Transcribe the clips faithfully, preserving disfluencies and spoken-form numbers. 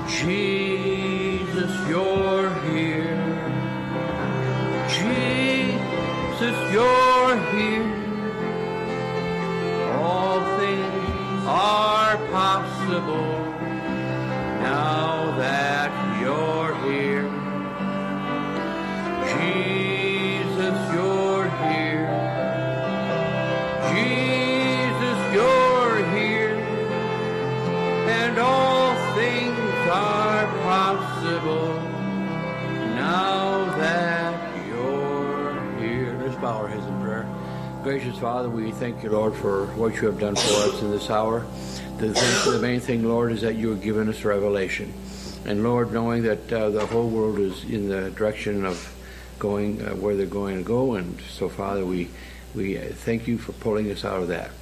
Jesus, you're here. Jesus, you're here. All things are possible now that you're here. Jesus, you're here. Jesus, you're here. And all things are possible now that you're here. Let's bow our heads in prayer. Gracious Father, we thank you, Lord, for what you have done for us in this hour. The, thing, the main thing, Lord, is that you have given us revelation. And Lord, knowing that uh, the whole world is in the direction of going uh, where they're going to go, and so, Father, we we thank you for pulling us out of that.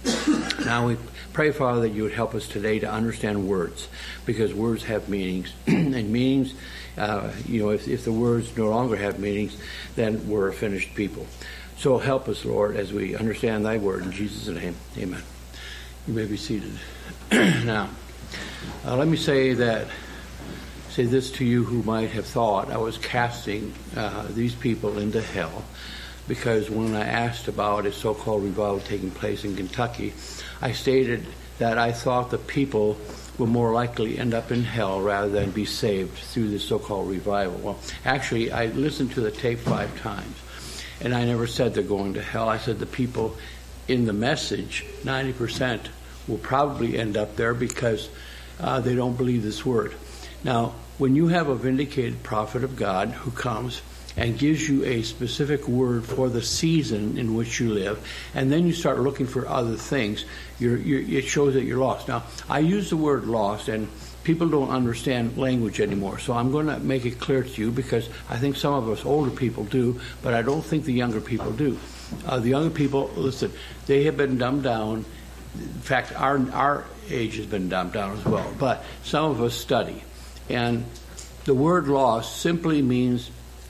Now we pray, Father, that you would help us today to understand words, because words have meanings, and meanings, uh, you know, if, if the words no longer have meanings, then we're a finished people. So help us, Lord, as we understand thy word. In Jesus' name, amen. You may be seated. Now, uh, let me say that, say this to you who might have thought I was casting uh, these people into hell, because when I asked about a so-called revival taking place in Kentucky, I stated that I thought the people will more likely end up in hell rather than be saved through this so-called revival. Well, actually, I listened to the tape five times, and I never said they're going to hell. I said the people in the message, ninety percent, will probably end up there because uh, they don't believe this word. Now, when you have a vindicated prophet of God who comes and gives you a specific word for the season in which you live, and then you start looking for other things, you're, you're, it shows that you're lost. Now, I use the word lost, and people don't understand language anymore, so I'm going to make it clear to you, because I think some of us older people do, but I don't think the younger people do. Uh, the younger people, listen, they have been dumbed down. In fact, our, our age has been dumbed down as well, but some of us study. And the word lost simply means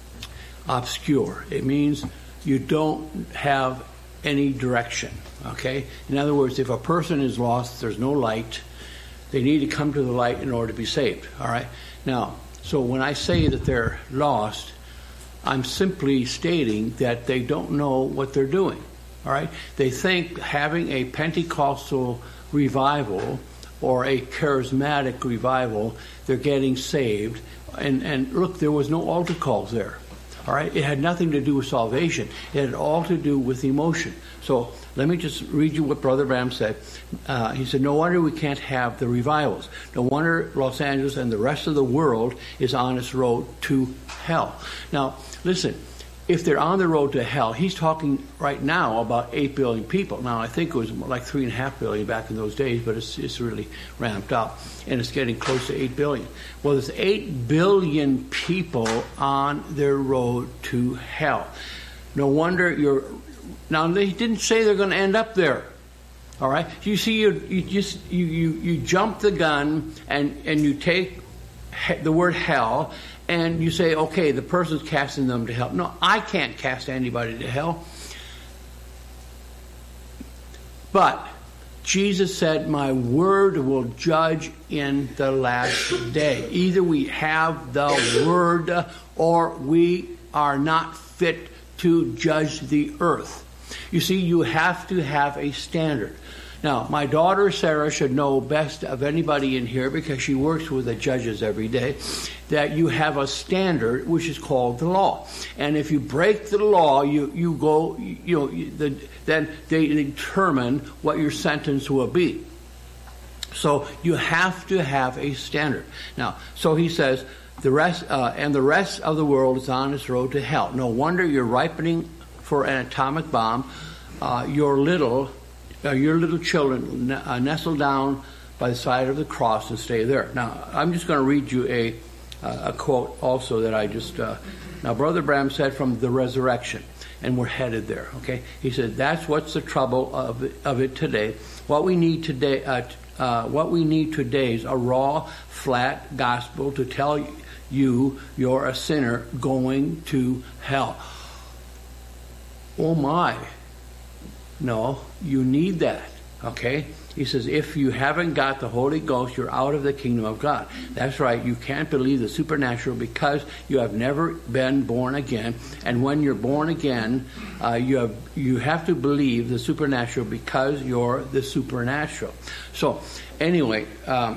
obscure. It means you don't have any direction, okay? In other words, if a person is lost, there's no light, they need to come to the light in order to be saved, all right? Now, so when I say that they're lost, I'm simply stating that they don't know what they're doing, all right? They think having a Pentecostal revival or a charismatic revival, they're getting saved. And, and look, there was no altar calls there. All right, it had nothing to do with salvation. It had all to do with emotion. So let me just read you what Brother Branham said. Uh, he said, no wonder we can't have the revivals. No wonder Los Angeles and the rest of the world is on its road to hell. Now, listen, if they're on the road to hell, he's talking right now about eight billion people. Now, I think it was like three and a half billion back in those days, but it's, it's really ramped up, and it's getting close to eight billion. Well, there's eight billion people on their road to hell. No wonder you're... Now, they didn't say they're going to end up there. All right? You see, you, you just you, you, you jump the gun, and, and you take he, the word hell, and you say, okay, the person's casting them to hell. No, I can't cast anybody to hell. But Jesus said, my word will judge in the last day. Either we have the word or we are not fit to judge the earth. You see, you have to have a standard. Now, my daughter Sarah should know best of anybody in here, because she works with the judges every day, that you have a standard which is called the law. And if you break the law, you, you go, you know, the, then they determine what your sentence will be. So you have to have a standard. Now, so he says, the rest uh, and the rest of the world is on its road to hell. No wonder you're ripening for an atomic bomb. Uh, your little Uh, your little children uh, nestle down by the side of the cross and stay there. Now, I'm just going to read you a uh, a quote also that I just... Uh, now, Brother Branham said from the resurrection, and we're headed there, okay? He said, that's what's the trouble of it, of it today. What we need today, uh, uh, what we need today is a raw, flat gospel to tell you you're a sinner going to hell. Oh, my. No, you need that, okay? He says, if you haven't got the Holy Ghost, you're out of the kingdom of God. That's right. You can't believe the supernatural because you have never been born again. And when you're born again, uh, you have you have to believe the supernatural because you're the supernatural. So, anyway, um,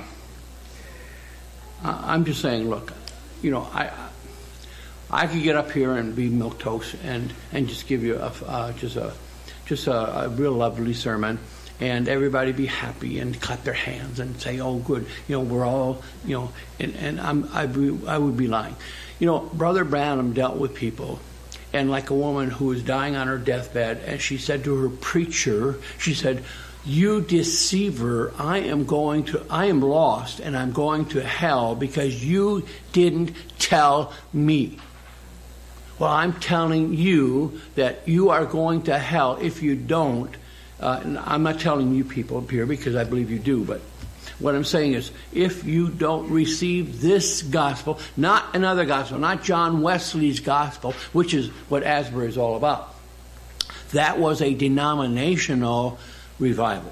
I'm just saying, look, you know, I I could get up here and be milquetoast and and just give you a uh, just a just a, a real lovely sermon. And everybody be happy and clap their hands and say, "Oh, good, you know, we're all, you know," and, and I'm, I, be, I would be lying. You know, Brother Branham dealt with people, and like a woman who was dying on her deathbed, and she said to her preacher, she said, "You deceiver, I am going to, I am lost, and I'm going to hell because you didn't tell me." Well, I'm telling you that you are going to hell if you don't. Uh, and I'm not telling you people up here because I believe you do, but what I'm saying is if you don't receive this gospel, not another gospel, not John Wesley's gospel, which is what Asbury is all about. That was a denominational revival.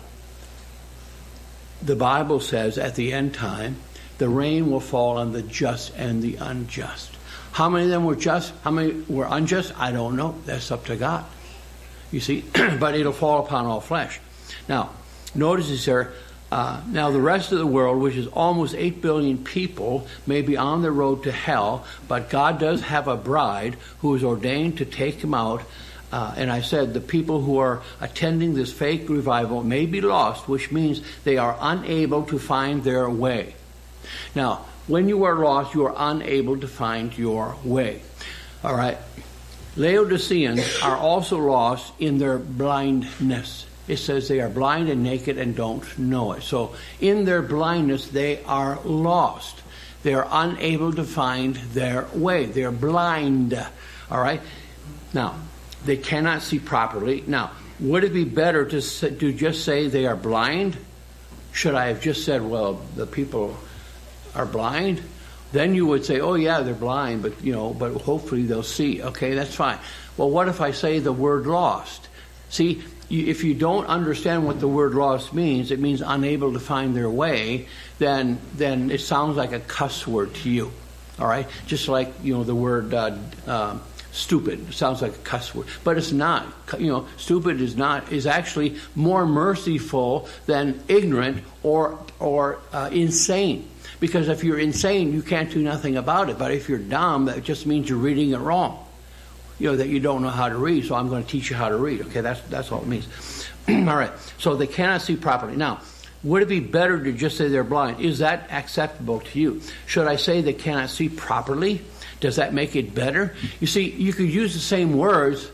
The Bible says at the end time, the rain will fall on the just and the unjust. How many of them were just? How many were unjust? I don't know. That's up to God. You see, but it'll fall upon all flesh. Now, notice this here. Uh, now, the rest of the world, which is almost eight billion people, may be on the road to hell, but God does have a bride who is ordained to take him out. Uh, and I said the people who are attending this fake revival may be lost, which means they are unable to find their way. Now, when you are lost, you are unable to find your way. All right. Laodiceans are also lost in their blindness. It says they are blind and naked and don't know it. So in their blindness, they are lost. They are unable to find their way. They're blind. All right? Now, they cannot see properly. Now, would it be better to, to just say they are blind? Should I have just said, well, the people are blind? Then you would say, oh, yeah, they're blind, but, you know, but hopefully they'll see. Okay, that's fine. Well, what if I say the word lost? See, you, if you don't understand what the word lost means, it means unable to find their way, then then it sounds like a cuss word to you. All right? Just like, you know, the word uh, uh, stupid. It sounds like a cuss word. But it's not. You know, stupid is not, is actually more merciful than ignorant or, or uh, insane. Because if you're insane, you can't do nothing about it. But if you're dumb, that just means you're reading it wrong. You know, that you don't know how to read, so I'm going to teach you how to read. Okay, that's that's all it means. All right, so they cannot see properly. Now, would it be better to just say they're blind? Is that acceptable to you? Should I say they cannot see properly? Does that make it better? You see, you could use the same words,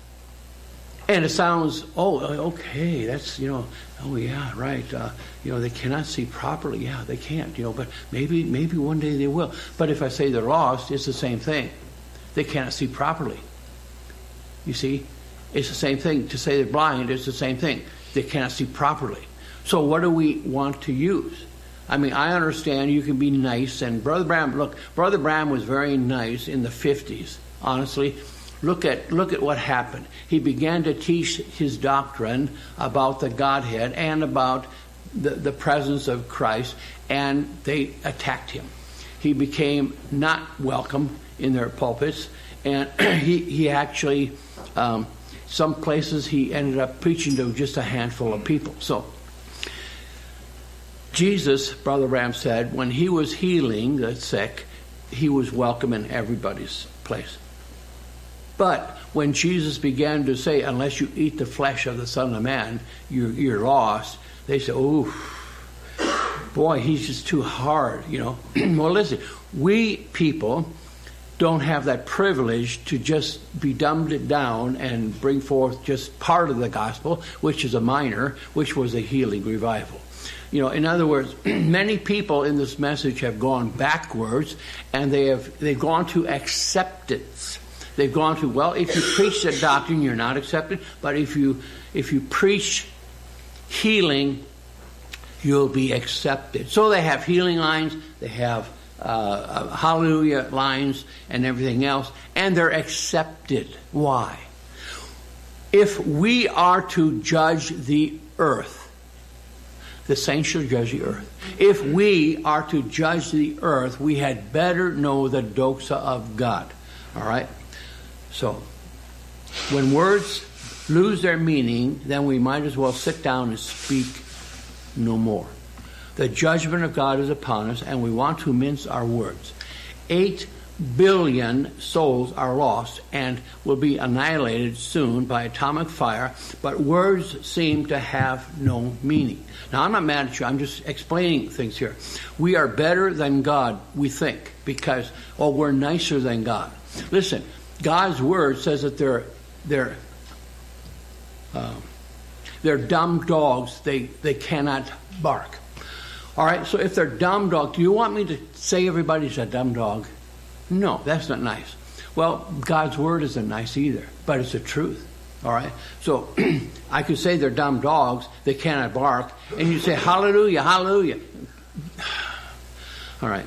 and it sounds, oh, okay, that's, you know, oh yeah, right. Uh, you know, they cannot see properly. Yeah, they can't. You know, but maybe, maybe one day they will. But if I say they're lost, it's the same thing. They cannot see properly. You see, it's the same thing. To say they're blind, it's the same thing. They cannot see properly. So what do we want to use? I mean, I understand you can be nice, and Brother Branham, look, Brother Branham was very nice in the fifties. Honestly, look at look at what happened. He began to teach his doctrine about the Godhead and about the, the presence of Christ, and they attacked him. He became not welcome in their pulpits, and he he actually, um, some places he ended up preaching to just a handful of people. So Jesus, Brother Branham said, when he was healing the sick, he was welcome in everybody's place. But when Jesus began to say, unless you eat the flesh of the Son of Man, you're, you're lost, they said, oh, boy, he's just too hard, you know. Well, listen, we people don't have that privilege to just be dumbed it down and bring forth just part of the gospel, which is a minor, which was a healing revival. You know, in other words, many people in this message have gone backwards, and they have they've gone to acceptance. They've gone to, well, if you preach that doctrine, you're not accepted, but if you if you preach healing, you'll be accepted. So they have healing lines, they have uh, hallelujah lines, and everything else, and they're accepted. Why? If we are to judge the earth, The saints shall judge the earth. If we are to judge the earth, we had better know the doxa of God. All right? So, when words lose their meaning, then we might as well sit down and speak no more. The judgment of God is upon us, and we want to mince our words. Eight billion souls are lost and will be annihilated soon by atomic fire, but words seem to have no meaning. Now, I'm not mad at you. I'm just explaining things here. We are better than God, we think, because, oh, we're nicer than God. Listen, God's word says that they're they're uh, they're dumb dogs. They they cannot bark. All right. So if they're dumb dogs, do you want me to say everybody's a dumb dog? No, that's not nice. Well, God's word isn't nice either, but it's the truth. All right. So I could say they're dumb dogs. They cannot bark, and you say hallelujah, hallelujah. All right.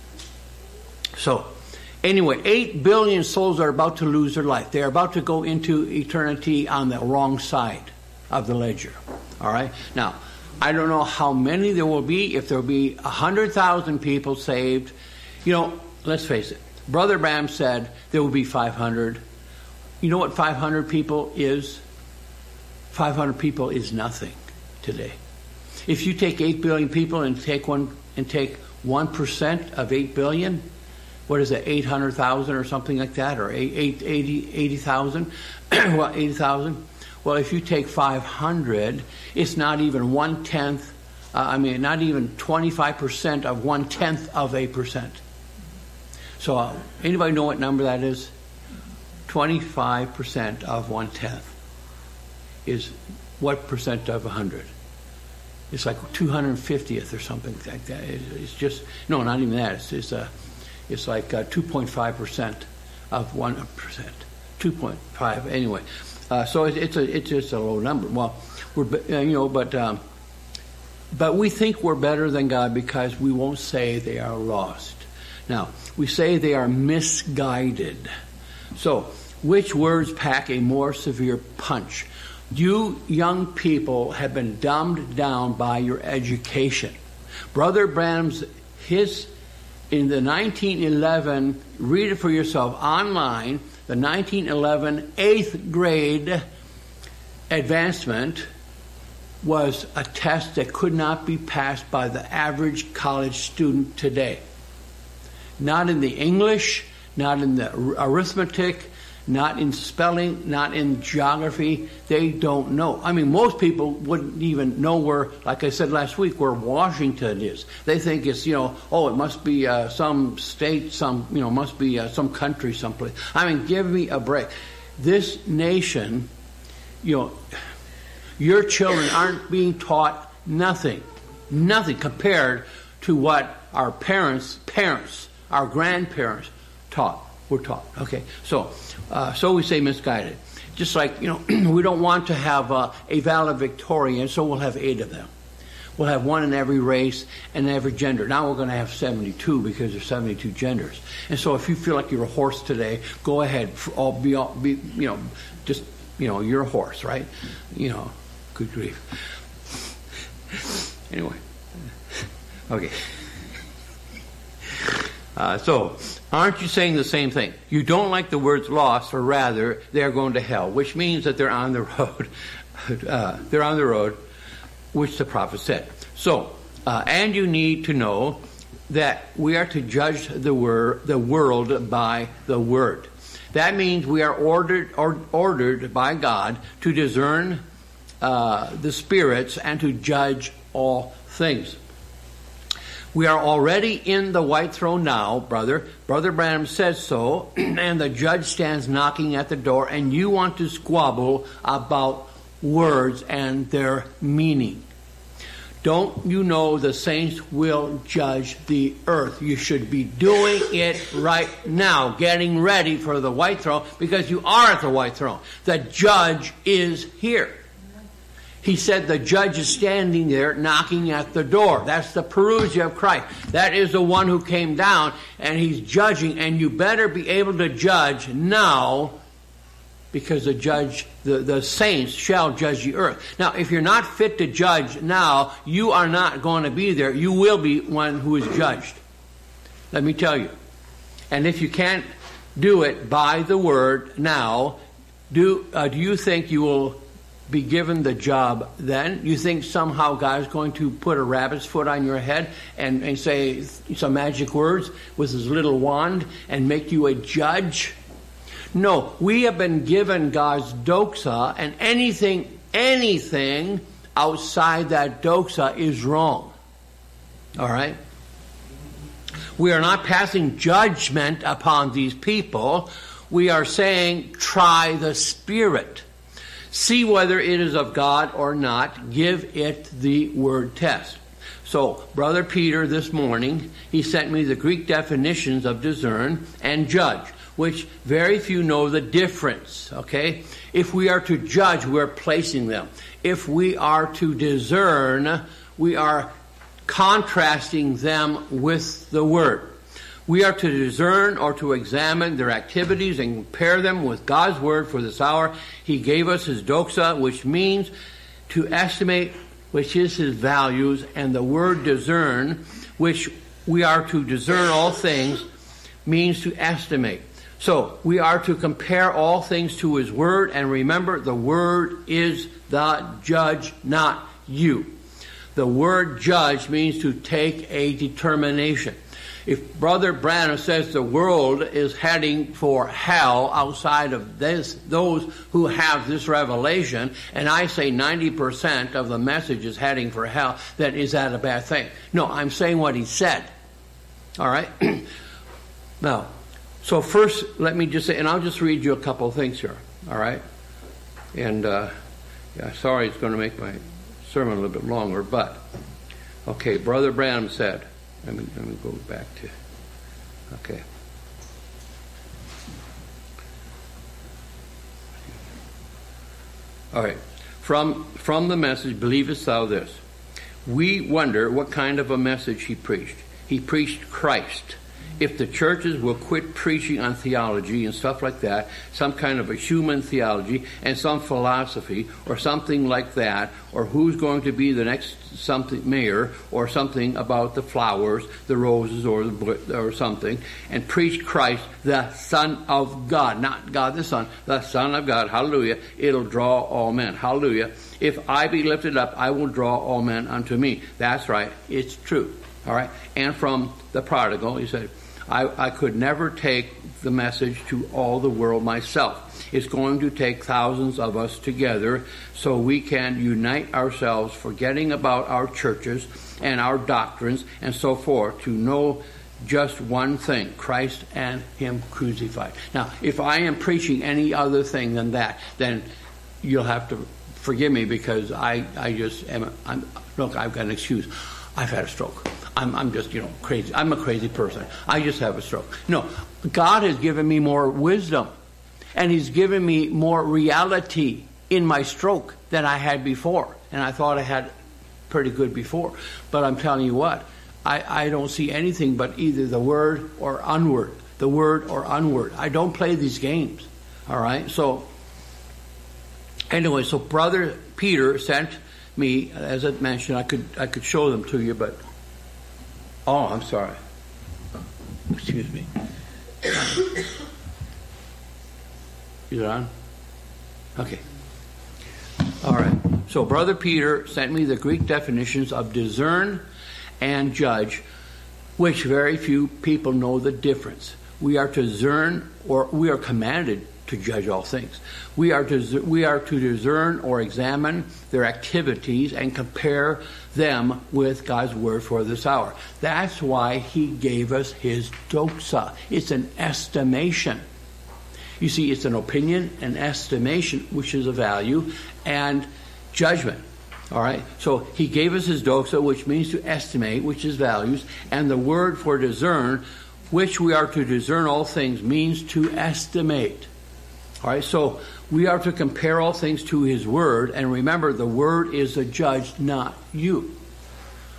So. Anyway, eight billion souls are about to lose their life. They're about to go into eternity on the wrong side of the ledger. All right? Now, I don't know how many there will be. If there will be one hundred thousand people saved. You know, let's face it. Brother Branham said there will be five hundred. You know what five hundred people is? five hundred people is nothing today. If you take eight billion people and take one and take one percent of eight billion, what is it, eight hundred thousand or something like that, or eighty thousand? Well, eighty thousand. Well, if you take five hundred, it's not even one-tenth, uh, I mean, not even twenty-five percent of one-tenth of a percent. So, uh, anybody know what number that is? twenty-five percent of one-tenth is what percent of one hundred? It's like two hundred fiftieth or something like that. It's just, no, not even that. It's, it's a... It's like uh, two point five percent of one percent. two point five anyway. Uh, so it, it's a it's just a low number. Well, we're uh, you know, but um, but we think we're better than God because we won't say they are lost. Now we say they are misguided. So which words pack a more severe punch? You young people have been dumbed down by your education. Brother Branham's his. In the nineteen eleven, read it for yourself online, the nineteen eleven eighth grade advancement was a test that could not be passed by the average college student today. Not in the English, not in the arithmetic, not in spelling, not in geography. They don't know. I mean, most people wouldn't even know where, like I said last week, where Washington is. They think it's, you know, oh, it must be uh, some state, some, you know, must be uh, some country someplace. I mean, give me a break. This nation, you know, your children aren't being taught nothing, nothing compared to what our parents, parents, our grandparents taught. We're taught. Okay, so uh, so we say misguided. Just like, you know, we don't want to have uh, a valedictorian, so we'll have eight of them. We'll have one in every race and every gender. Now we're going to have seventy-two because there's seventy-two genders. And so if you feel like you're a horse today, go ahead. All be, all be, you know, just, you know, you're a horse, right? You know, good grief. Anyway, okay. Uh, so, aren't you saying the same thing? You don't like the words lost, or rather, they're going to hell, which means that they're on the road. Uh, they're on the road, which the prophet said. So, uh, and you need to know that we are to judge the, wor- the world by the word. That means we are ordered or, ordered by God to discern uh, the spirits and to judge all things. We are already in the white throne now, brother. Brother Branham says so, and the judge stands knocking at the door, and you want to squabble about words and their meaning. Don't you know the saints will judge the earth? You should be doing it right now, getting ready for the white throne, because you are at the white throne. The judge is here. He said the judge is standing there knocking at the door. That's the Parousia of Christ. That is the one who came down, and he's judging, and you better be able to judge now because the judge, the, the saints shall judge the earth. Now, if you're not fit to judge now, you are not going to be there. You will be one who is judged. Let me tell you. And if you can't do it by the word now, do uh, do you think you will be given the job then? You think somehow God's going to put a rabbit's foot on your head and, and say some magic words with his little wand and make you a judge? No, we have been given God's doxa, and anything, anything outside that doxa is wrong. All right? We are not passing judgment upon these people. We are saying, try the Spirit. See whether it is of God or not. Give it the word test. So, Brother Peter this morning, he sent me the Greek definitions of discern and judge, which very few know the difference, okay? If we are to judge, we're placing them. If we are to discern, we are contrasting them with the Word. We are to discern or to examine their activities and compare them with God's Word for this hour. He gave us His doxa, which means to estimate, which is His values, and the word discern, which we are to discern all things, means to estimate. So, we are to compare all things to His Word, and remember, the Word is the judge, not you. The word judge means to take a determination. If Brother Branham says the world is heading for hell outside of this, those who have this revelation, and I say ninety percent of the message is heading for hell, then is that a bad thing? No, I'm saying what he said. All right? Now, so first, let me just say, and I'll just read you a couple of things here. All right? And, uh, yeah, sorry it's going to make my sermon a little bit longer, but, okay, Brother Branham said, Let me, let me go back to, okay. All right. From, from the message, believest thou this? We wonder what kind of a message he preached. He preached Christ. If the churches will quit preaching on theology and stuff like that, some kind of a human theology and some philosophy or something like that, or who's going to be the next something mayor or something about the flowers, the roses, or the or something, and preach Christ, the Son of God, not God the Son, the Son of God, hallelujah, it'll draw all men, hallelujah. If I be lifted up, I will draw all men unto me. That's right, it's true, all right. And from the prodigal, he said, I, I could never take the message to all the world myself. It's going to take thousands of us together so we can unite ourselves, forgetting about our churches and our doctrines and so forth, to know just one thing, Christ and Him crucified. Now, if I am preaching any other thing than that, then you'll have to forgive me, because I, I just am, I'm, look, I've got an excuse. I've had a stroke. I'm, I'm just, you know, crazy. I'm a crazy person. I just have a stroke. No, God has given me more wisdom, and He's given me more reality in my stroke than I had before. And I thought I had pretty good before. But I'm telling you what, I, I don't see anything but either the word or unword. The word or unword. I don't play these games. All right? So, anyway, so Brother Peter sent me, as I mentioned, I could I could show them to you, but oh, I'm sorry. Excuse me. Is it on? Okay. All right. So Brother Peter sent me the Greek definitions of discern and judge, which very few people know the difference. We are to discern, or we are commanded to judge all things. We are to we are to discern or examine their activities and compare them with God's Word for this hour. That's why He gave us His doxa. It's an estimation. You see, it's an opinion, an estimation, which is a value, and judgment. All right? So He gave us His doxa, which means to estimate, which is values, and the word for discern, which we are to discern all things, means to estimate. All right, so we are to compare all things to His Word, and remember, the Word is the judge, not you.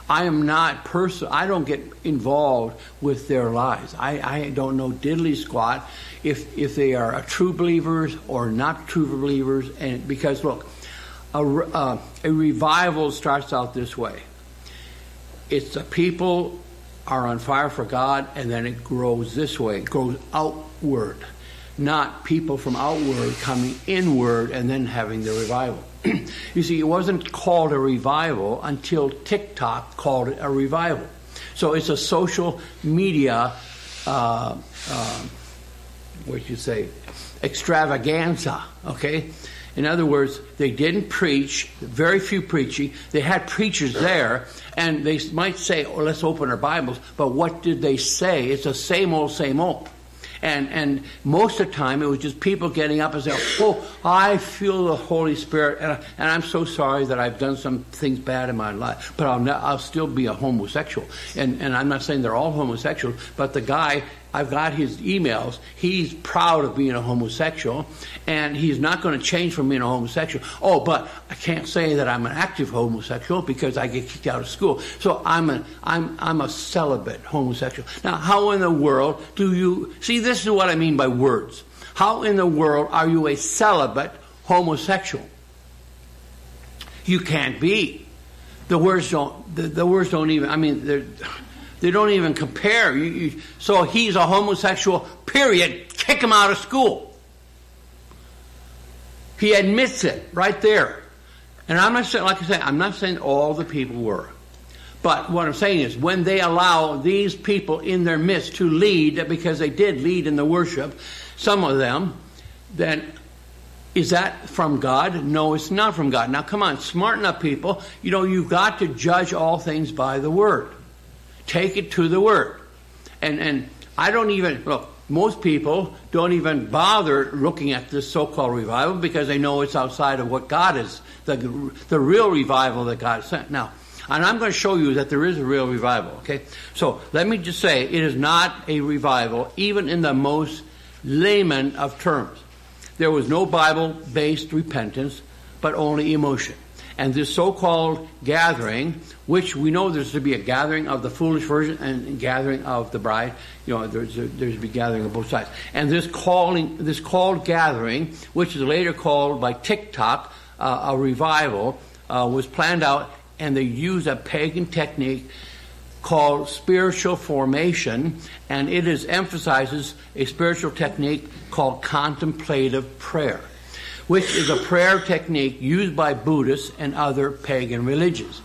I am not person. I don't get involved with their lives. I, I don't know diddly squat if if they are a true believers or not true believers. And because look, a, uh, a revival starts out this way. It's the people are on fire for God, and then it grows this way. It grows outward, not people from outward coming inward and then having the revival. You see, it wasn't called a revival until TikTok called it a revival. So it's a social media, uh, uh, what you say, extravaganza, okay? In other words, they didn't preach, very few preaching. They had preachers there, and they might say, oh, let's open our Bibles, but what did they say? It's the same old, same old. And and most of the time, it was just people getting up and saying, oh, I feel the Holy Spirit, and, I, and I'm so sorry that I've done some things bad in my life, but I'll, I'll still be a homosexual. And, and I'm not saying they're all homosexuals, but the guy, I've got his emails, he's proud of being a homosexual, and he's not going to change from being a homosexual. Oh, but I can't say that I'm an active homosexual because I get kicked out of school. So I'm a, I'm, I'm a celibate homosexual. Now, how in the world do you, see, this is what I mean by words. How in the world are you a celibate homosexual? You can't be. The words don't, the, the words don't even, I mean, they're, they don't even compare. You, you, so he's a homosexual, period. Kick him out of school. He admits it right there. And I'm not saying, like I said, I'm not saying all the people were. But what I'm saying is when they allow these people in their midst to lead, because they did lead in the worship, some of them, then is that from God? No, it's not from God. Now come on, smarten up, people. You know, you've got to judge all things by the Word. Take it to the Word. And and I don't even, look, most people don't even bother looking at this so-called revival because they know it's outside of what God is, the, the real revival that God sent. Now, and I'm going to show you that there is a real revival, okay? So let me just say, it is not a revival, even in the most layman of terms. There was no Bible-based repentance, but only emotion. And this so-called gathering, which we know there's to be a gathering of the foolish virgin and a gathering of the bride, you know, there's a, there's to be gathering of both sides. And this calling, this called gathering, which is later called by TikTok uh, a revival, uh, was planned out, and they used a pagan technique called spiritual formation, and it is emphasizes a spiritual technique called contemplative prayer, which is a prayer technique used by Buddhists and other pagan religions.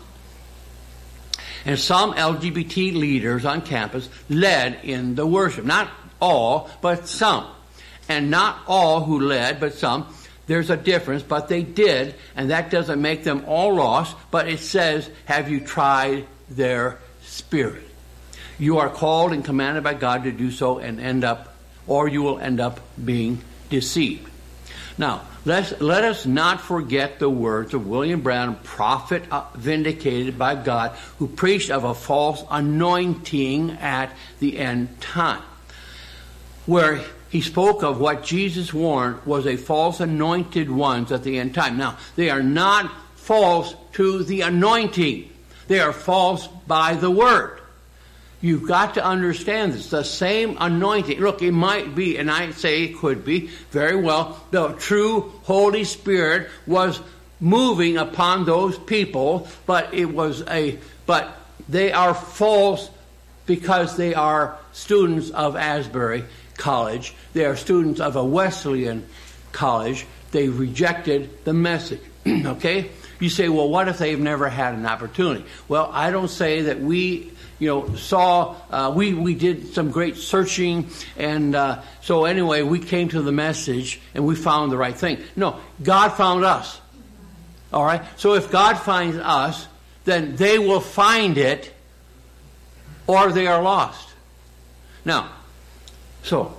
And some L G B T leaders on campus led in the worship. Not all, but some. And not all who led, but some. There's a difference, but they did, and that doesn't make them all lost, but it says, have you tried their spirit? You are called and commanded by God to do so and end up, or you will end up being deceived. Now, let's, let us not forget the words of William Branham, prophet uh, vindicated by God, who preached of a false anointing at the end time, where he spoke of what Jesus warned was a false anointed ones at the end time. Now, they are not false to the anointing. They are false by the word. You've got to understand this. The same anointing. Look, it might be, and I say it could be, very well, the true Holy Spirit was moving upon those people, but it was a, but they are false because they are students of Asbury College. They are students of a Wesleyan college. They rejected the message. Okay? You say, well, what if they've never had an opportunity? Well, I don't say that we, you know, saw, uh, we, we did some great searching, and uh, so anyway, we came to the message, and we found the right thing. No, God found us. All right? So if God finds us, then they will find it, or they are lost. Now, so,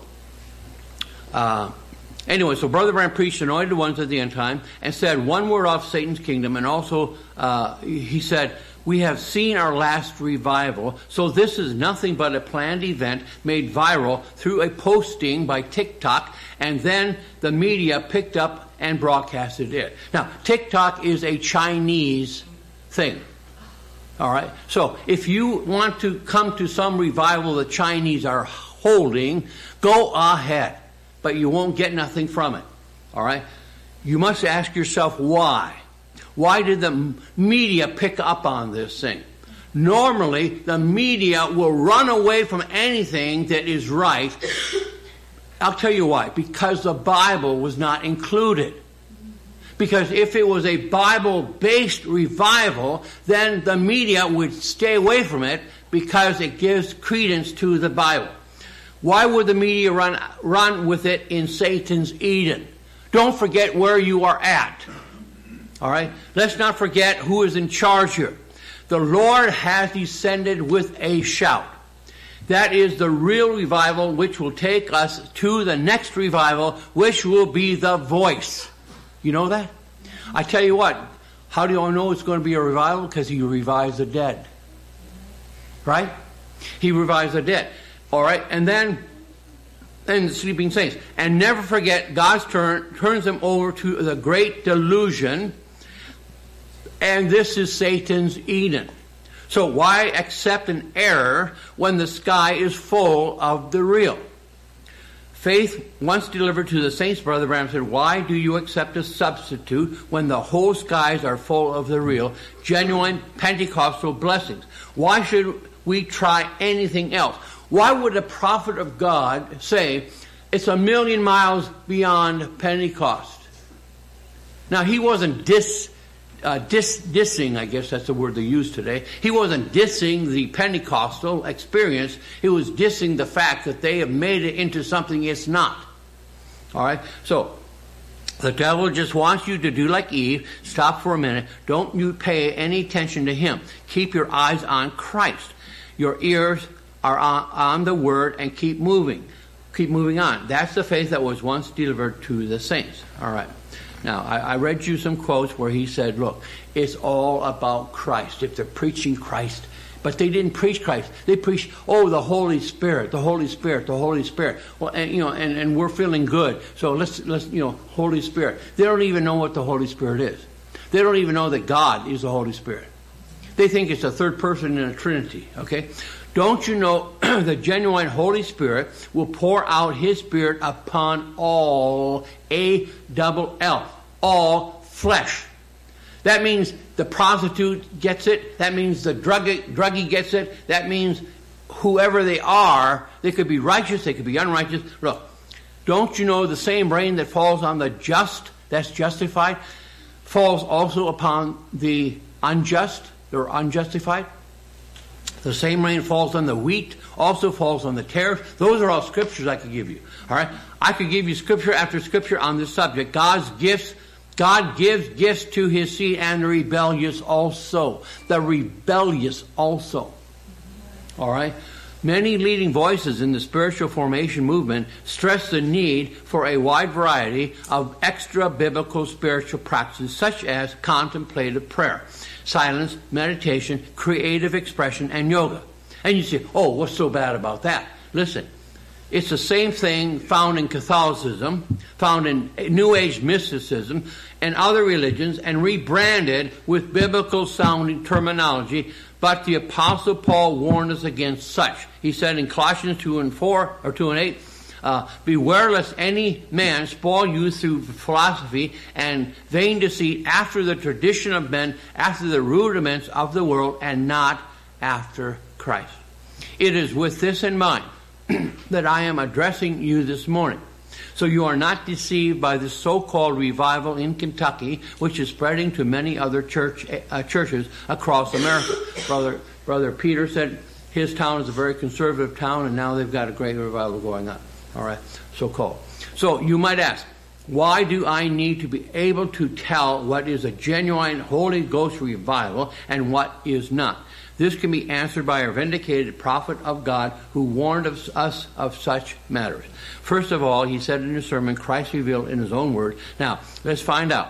uh, anyway, so Brother Branham preached anointed ones at the end time and said one word off Satan's kingdom, and also uh, he said, we have seen our last revival, so this is nothing but a planned event made viral through a posting by TikTok, and then the media picked up and broadcasted it. Now, TikTok is a Chinese thing. All right? So if you want to come to some revival the Chinese are holding, go ahead. But you won't get nothing from it. All right? You must ask yourself why. Why did the media pick up on this thing? Normally, the media will run away from anything that is right. I'll tell you why. Because the Bible was not included. Because if it was a Bible-based revival, then the media would stay away from it because it gives credence to the Bible. Why would the media run, run with it in Satan's Eden? Don't forget where you are at. All right? Let's not forget who is in charge here. The Lord has descended with a shout. That is the real revival which will take us to the next revival, which will be the voice. You know that? I tell you what, how do you all know it's going to be a revival? Because he revives the dead. Right? He revives the dead. All right? And then, and the sleeping saints. And never forget, God's turn turns them over to the great delusion. And this is Satan's Eden. So why accept an error when the sky is full of the real? Faith once delivered to the saints, Brother Branham said, why do you accept a substitute when the whole skies are full of the real, genuine Pentecostal blessings? Why should we try anything else? Why would a prophet of God say, it's a million miles beyond Pentecost? Now, he wasn't dis, uh, dis, dissing, I guess that's the word they use today. He wasn't dissing the Pentecostal experience. He was dissing the fact that they have made it into something it's not. All right? So, the devil just wants you to do like Eve. Stop for a minute. Don't you pay any attention to him. Keep your eyes on Christ. Your ears are on, on the Word, and keep moving. Keep moving on. That's the faith that was once delivered to the saints. All right. Now, I, I read you some quotes where he said, look, it's all about Christ. If they're preaching Christ, but they didn't preach Christ. They preached, oh, the Holy Spirit, the Holy Spirit, the Holy Spirit. Well, and, you know, and, and we're feeling good. So let's, let's, you know, Holy Spirit. They don't even know what the Holy Spirit is. They don't even know that God is the Holy Spirit. They think it's a third person in a Trinity, okay? Don't you know the genuine Holy Spirit will pour out His Spirit upon all, A double L, all flesh. That means the prostitute gets it. That means the druggie, druggie gets it. That means whoever they are, they could be righteous, they could be unrighteous. Look, don't you know the same rain that falls on the just, that's justified, falls also upon the unjust, or unjustified? The same rain falls on the wheat, also falls on the tares. Those are all scriptures I could give you. All right? I could give you scripture after scripture on this subject. God's gifts, God gives gifts to His seed and the rebellious also. The rebellious also. All right? Many leading voices in the spiritual formation movement stress the need for a wide variety of extra-biblical spiritual practices, such as contemplative prayer, silence, meditation, creative expression, and yoga. And you say, oh, what's so bad about that? Listen, it's the same thing found in Catholicism, found in New Age mysticism, and other religions, and rebranded with biblical-sounding terminology. But the Apostle Paul warned us against such. He said in Colossians two and four, or two and eight, uh, beware lest any man spoil you through philosophy and vain deceit after the tradition of men, after the rudiments of the world, and not after Christ. It is with this in mind that I am addressing you this morning. So you are not deceived by this so-called revival in Kentucky, which is spreading to many other church uh, churches across America. Brother, Brother Peter said his town is a very conservative town, and now they've got a great revival going on. All right, so-called. So you might ask, why do I need to be able to tell what is a genuine Holy Ghost revival and what is not? This can be answered by a vindicated prophet of God who warned of us of such matters. First of all, he said in his sermon, Christ revealed in his own word. Now, let's find out.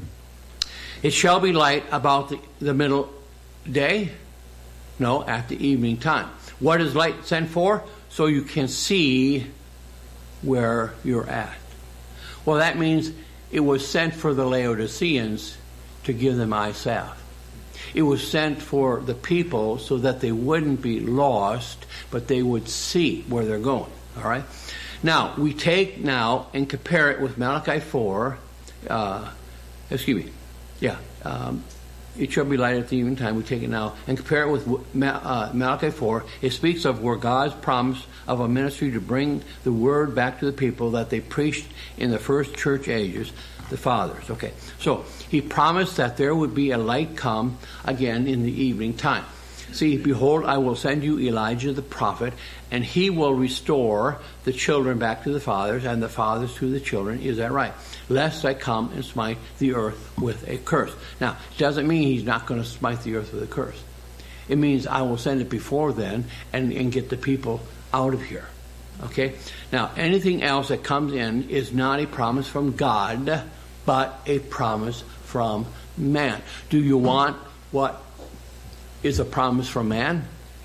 It shall be light about the, the middle day? No, at the evening time. What is light sent for? So you can see where you're at. Well, that means it was sent for the Laodiceans to give them eye salve. It was sent for the people so that they wouldn't be lost, but they would see where they're going. All right? Now, we take now and compare it with Malachi four. Uh, excuse me. Yeah. Um, it shall be light at the evening time. We take it now and compare it with uh, Malachi four. It speaks of where God's promise of a ministry to bring the word back to the people that they preached in the first church ages, the fathers. Okay. So, he promised that there would be a light come again in the evening time. See, behold, I will send you Elijah the prophet, and he will restore the children back to the fathers, and the fathers to the children. Is that right? Lest I come and smite the earth with a curse. Now, it doesn't mean he's not going to smite the earth with a curse. It means I will send it before then and, and get the people out of here. Okay? Now, anything else that comes in is not a promise from God, but a promise from man. Do you want what is a promise from man?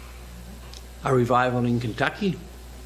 A revival in Kentucky?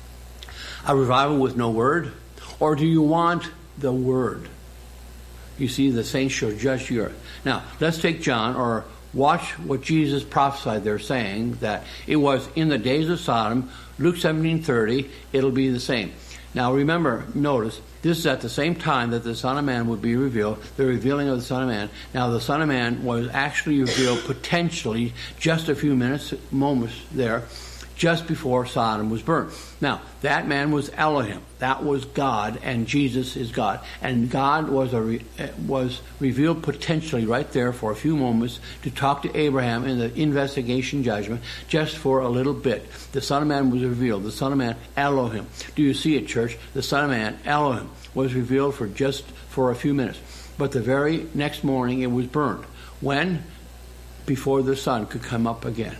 A revival with no word? Or do you want the word? You see, the saints shall judge the earth. Now, let's take John, or watch what Jesus prophesied there, saying that it was in the days of Sodom. Luke seventeen thirty, it'll be the same. Now remember, notice, this is at the same time that the Son of Man would be revealed, the revealing of the Son of Man. Now the Son of Man was actually revealed potentially just a few minutes, moments there, just before Sodom was burned. Now, that man was Elohim. That was God, and Jesus is God. And God was a re, was revealed potentially right there for a few moments to talk to Abraham in the investigation judgment, just for a little bit. The Son of Man was revealed. The Son of Man, Elohim. Do you see it, church? The Son of Man, Elohim, was revealed for just for a few minutes. But the very next morning it was burned. When? Before the sun could come up again.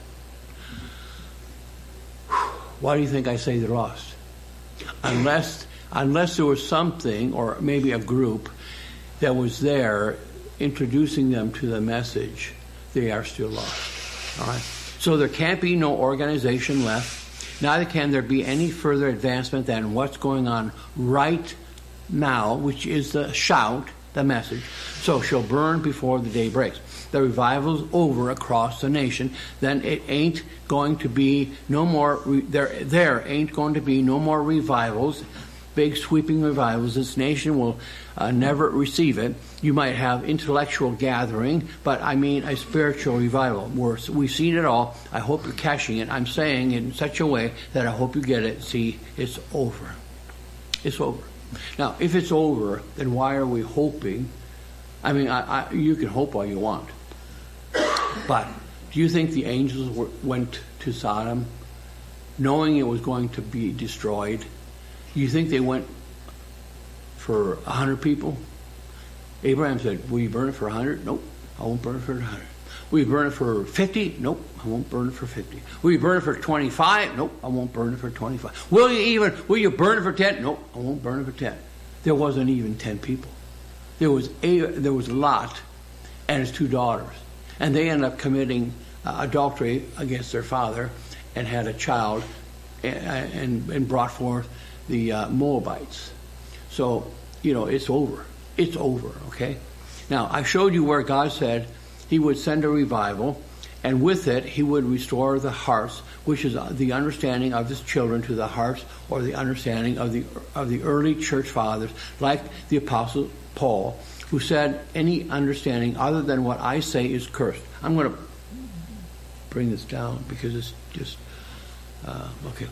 Why do you think I say they're lost? Unless, unless there was something, or maybe a group, that was there introducing them to the message, they are still lost. All right? So there can't be no organization left. Neither can there be any further advancement than what's going on right now, which is the shout, the message. So shall burn before the day breaks. The revival's over across the nation. Then it ain't going to be no more, re- there, there ain't going to be no more revivals, big sweeping revivals. This nation will uh, never receive it. You might have intellectual gathering, but I mean a spiritual revival. We're, we've seen it all. I hope you're catching it. I'm saying it in such a way that I hope you get it. See, it's over. It's over. Now, if it's over, then why are we hoping? I mean, I, I, you can hope all you want. But do you think the angels were, went to Sodom knowing it was going to be destroyed? Do you think they went for a hundred people? Abraham said, will you burn it for a hundred? Nope, I won't burn it for a hundred. Will you burn it for fifty? Nope, I won't burn it for fifty. Will you burn it for twenty-five? Nope, I won't burn it for twenty-five. Will you even, will you burn it for ten? Nope, I won't burn it for ten. There wasn't even ten people. There was a, there was Lot and his two daughters. And they ended up committing uh, adultery against their father and had a child and, and, and brought forth the uh, Moabites. So, you know, it's over. It's over, okay? Now, I showed you where God said he would send a revival, and with it he would restore the hearts, which is the understanding of his children to the hearts, or the understanding of the of the early church fathers, like the Apostle Paul, who said, any understanding other than what I say is cursed. I'm going to bring this down because it's just, uh, okay.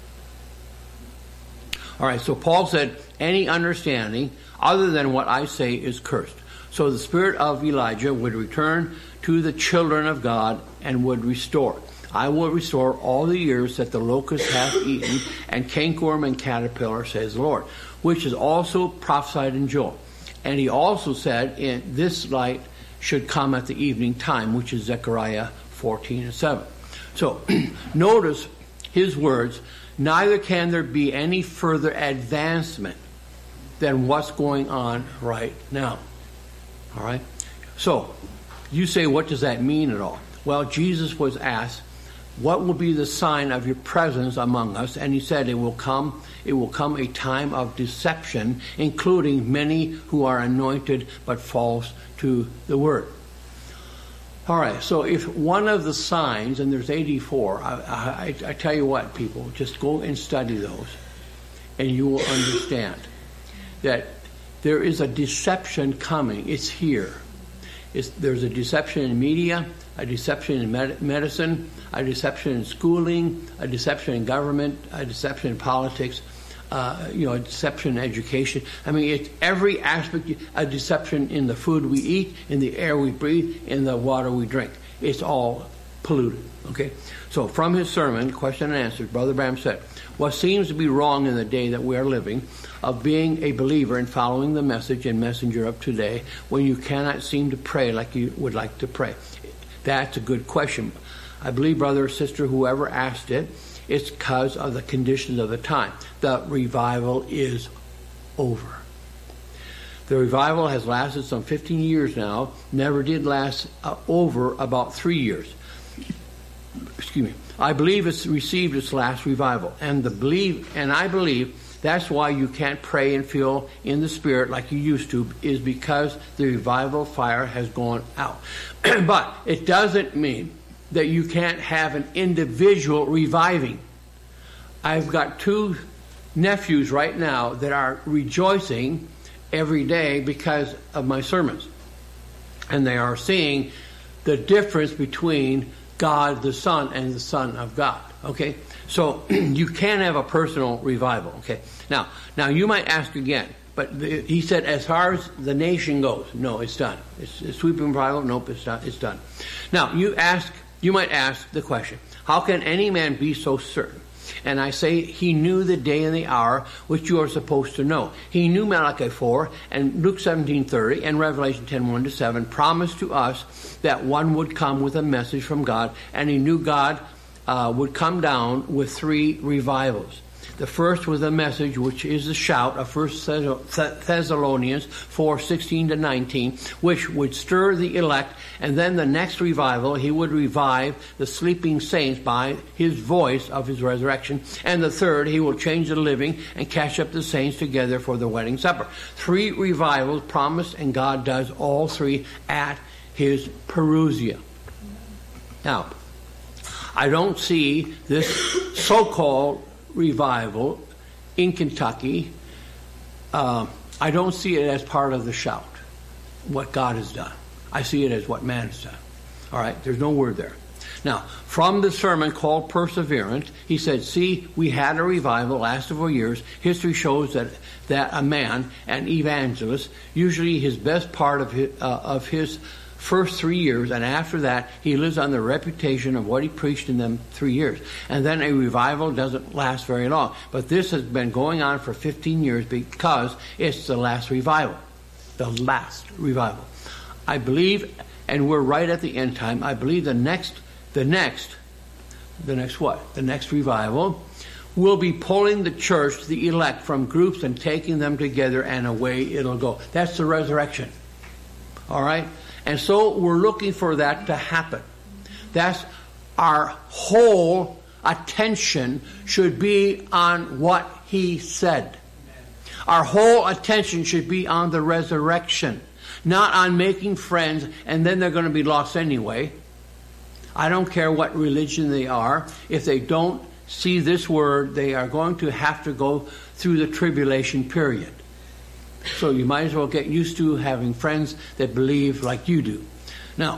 All right, so Paul said, any understanding other than what I say is cursed. So the spirit of Elijah would return to the children of God and would restore. I will restore all the years that the locust hath eaten, and cankerworm and caterpillar, says the Lord, which is also prophesied in Joel. And he also said, in this light should come at the evening time, which is Zechariah fourteen and seven. So, notice his words, neither can there be any further advancement than what's going on right now. All right? So, you say, what does that mean at all? Well, Jesus was asked, what will be the sign of your presence among us? And he said, it will come, it will come a time of deception, including many who are anointed but false to the word. All right, so if one of the signs, and there's eighty-four, I, I, I tell you what, people, just go and study those, and you will understand that there is a deception coming. It's here. It's, there's a deception in media, a deception in med- medicine, a deception in schooling, a deception in government, a deception in politics, uh, you know, a deception in education. I mean, it's every aspect, a deception in the food we eat, in the air we breathe, in the water we drink. It's all polluted, okay? So from his sermon, question and answer, Brother Branham said, what seems to be wrong in the day that we are living of being a believer and following the message and messenger of today when you cannot seem to pray like you would like to pray? That's a good question. I believe, brother or sister, whoever asked it, it's because of the conditions of the time. The revival is over. The revival has lasted some fifteen years now, never did last uh, over about three years. Excuse me. I believe it's received its last revival. And the believe, and I believe that's why you can't pray and feel in the Spirit like you used to, is because the revival fire has gone out. But it doesn't mean that you can't have an individual reviving. I've got two nephews right now that are rejoicing every day because of my sermons. And they are seeing the difference between God the Son and the Son of God. Okay? So you can have a personal revival. Okay? Now, now you might ask again, but the, he said as far as the nation goes, no, it's done. It's, it's sweeping revival. Nope, it's done. It's done. Now, you ask, you might ask the question, how can any man be so certain? And I say he knew the day and the hour which you are supposed to know. He knew Malachi four and Luke seventeen thirty and Revelation ten one to seven promised to us that one would come with a message from God, and he knew God uh, would come down with three revivals. The first was a message which is the shout of First Thessalonians four sixteen to nineteen, which would stir the elect, and then the next revival, he would revive the sleeping saints by his voice of his resurrection, and the third, he will change the living and catch up the saints together for the wedding supper. Three revivals promised, and God does all three at his parousia. Now, I don't see this so-called revival in Kentucky. Uh, I don't see it as part of the shout, what God has done. I see it as what man has done. All right, there's no word there. Now, from the sermon called Perseverance, he said, see, we had a revival last several years. History shows that, that a man, an evangelist, usually his best part of his, uh, of his first three years, and after that, he lives on the reputation of what he preached in them three years. And then a revival doesn't last very long. But this has been going on for fifteen years because it's the last revival. The last revival. I believe, and we're right at the end time, I believe the next, the next, the next what? The next revival will be pulling the church, the elect, from groups and taking them together, and away it'll go. That's the resurrection. All right? And so we're looking for that to happen. That's our whole attention should be on what he said. Our whole attention should be on the resurrection, not on making friends, and then they're going to be lost anyway. I don't care what religion they are. If they don't see this word, they are going to have to go through the tribulation period. So you might as well get used to having friends that believe like you do. Now,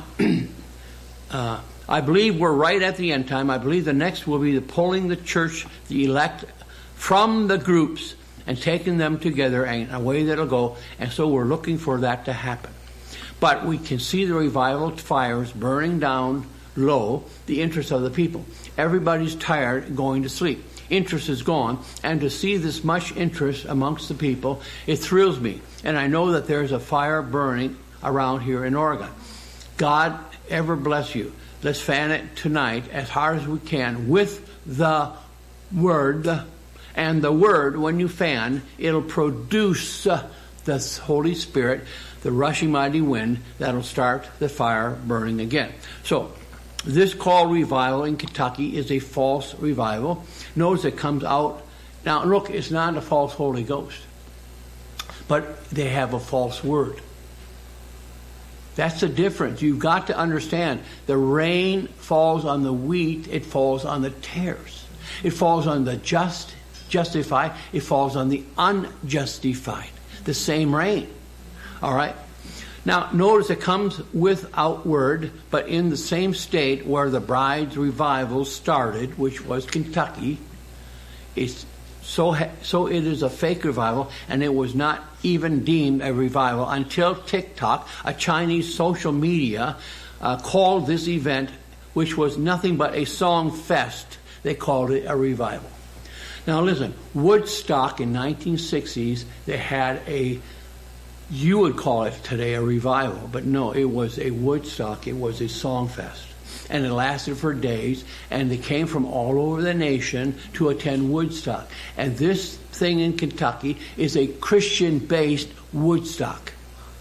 uh, I believe we're right at the end time. I believe the next will be the pulling the church, the elect, from the groups and taking them together, and away that'll go. And so we're looking for that to happen. But we can see the revival fires burning down low the interest of the people. Everybody's tired, going to sleep. Interest is gone, and to see this much interest amongst the people, it thrills me. And I know that there's a fire burning around here in Oregon. God ever bless you. Let's fan it tonight as hard as we can with the Word. And the Word, when you fan, it'll produce uh, the Holy Spirit, the rushing mighty wind that'll start the fire burning again. So, this called revival in Kentucky is a false revival. Notice it comes out. Now, look, it's not a false Holy Ghost. But they have a false word. That's the difference. You've got to understand the rain falls on the wheat, it falls on the tares. It falls on the just, justified, it falls on the unjustified. The same rain. All right? Now, notice it comes without word, but in the same state where the bride's revival started, which was Kentucky, it's so, so it is a fake revival, and it was not even deemed a revival until TikTok, a Chinese social media, uh, called this event, which was nothing but a song fest, they called it a revival. Now listen, Woodstock in nineteen sixties, they had a, you would call it today a revival, but no, it was a Woodstock, it was a song fest. And it lasted for days, and they came from all over the nation to attend Woodstock. And this thing in Kentucky is a Christian-based Woodstock.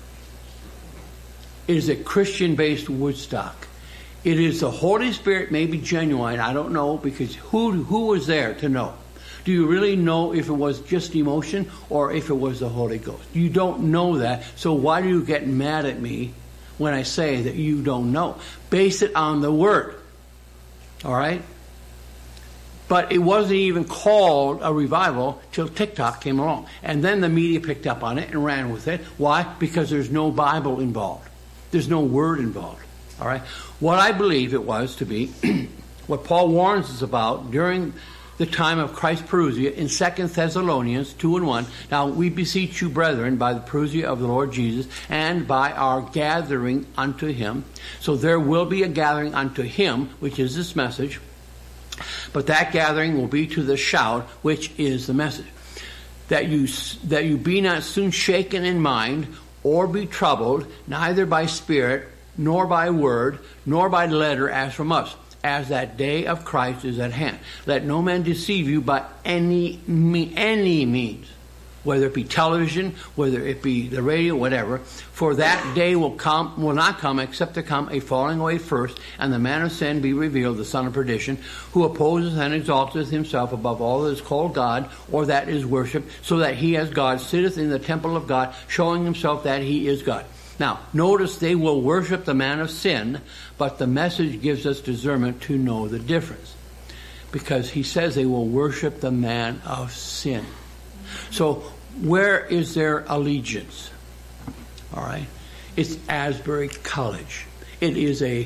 It is a Christian-based Woodstock. It is the Holy Spirit, maybe genuine, I don't know, because who who was there to know? Do you really know if it was just emotion or if it was the Holy Ghost? You don't know that, so why do you get mad at me when I say that you don't know? Base it on the Word. All right? But it wasn't even called a revival till TikTok came along. And then the media picked up on it and ran with it. Why? Because there's no Bible involved. There's no Word involved. All right? What I believe it was to be, what Paul warns us about during the time of Christ's parousia in Second Thessalonians two and one. Now we beseech you, brethren, by the parousia of the Lord Jesus, and by our gathering unto him. So there will be a gathering unto him, which is this message. But that gathering will be to the shout, which is the message. That you, that you be not soon shaken in mind, or be troubled, neither by spirit, nor by word, nor by letter as from us, as that day of Christ is at hand. Let no man deceive you by any any means, whether it be television, whether it be the radio, whatever. For that day will come, will not come, except to come a falling away first, and the man of sin be revealed, the son of perdition, who opposes and exalteth himself above all that is called God, or that is worshipped, so that he as God sitteth in the temple of God, showing himself that he is God. Now, notice they will worship the man of sin, but the message gives us discernment to know the difference. Because he says they will worship the man of sin. So, where is their allegiance? All right? It's Asbury College. It is a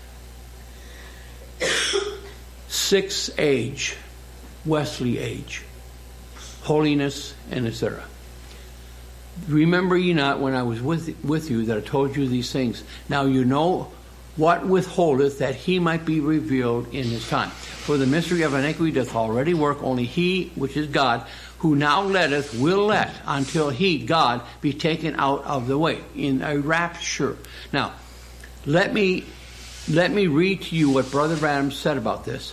sixth age, Wesley age, holiness, and et cetera. Remember ye not when I was with with you that I told you these things. Now you know what withholdeth, that he might be revealed in his time. For the mystery of iniquity doth already work, only he, which is God, who now letteth, will let, until he, God, be taken out of the way, in a rapture. Now, let me let me read to you what Brother Branham said about this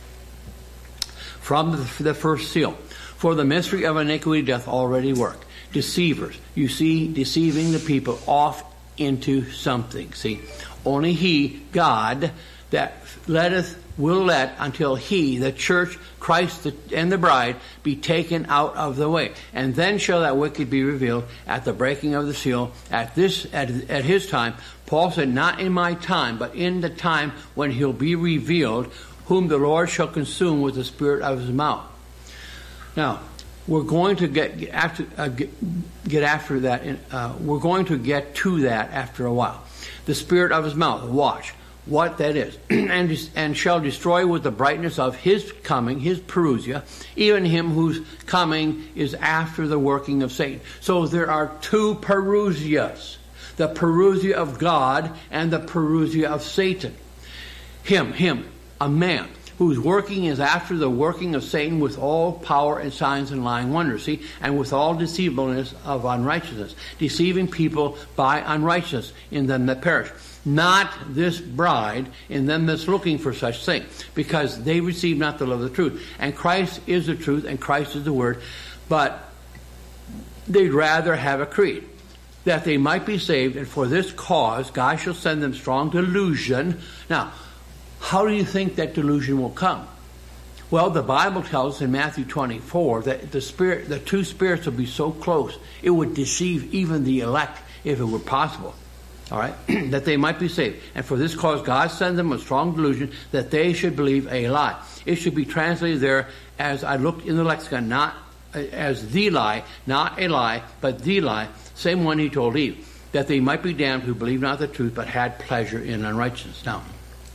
from the, the first seal. For the mystery of iniquity doth already work. Deceivers, you see, deceiving the people off into something. See, only he, God, that letteth, will let, until he, the church, Christ and the bride, be taken out of the way. And then shall that wicked be revealed at the breaking of the seal. At this, at, at his time, Paul said, not in my time, but in the time when he'll be revealed, whom the Lord shall consume with the spirit of his mouth. Now, we're going to get after uh, get, get after that. In, uh, we're going to get to that after a while. The spirit of his mouth. Watch what that is, and and shall destroy with the brightness of his coming, his parousia, even him whose coming is after the working of Satan. So there are two parousias: the parousia of God and the parousia of Satan. Him, him, a man whose working is after the working of Satan, with all power and signs and lying wonders, see, and with all deceivableness of unrighteousness, deceiving people by unrighteousness in them that perish. Not this bride in them that's looking for such thing, because they receive not the love of the truth. And Christ is the truth, and Christ is the word, but they'd rather have a creed, that they might be saved, and for this cause God shall send them strong delusion. Now, how do you think that delusion will come? Well, the Bible tells us in Matthew twenty-four that the spirit, the two spirits will be so close, it would deceive even the elect if it were possible. All right, that they might be saved. And for this cause God sent them a strong delusion that they should believe a lie. It should be translated there as I looked in the lexicon, not as the lie, not a lie, but the lie, same one he told Eve, that they might be damned who believed not the truth, but had pleasure in unrighteousness. Now,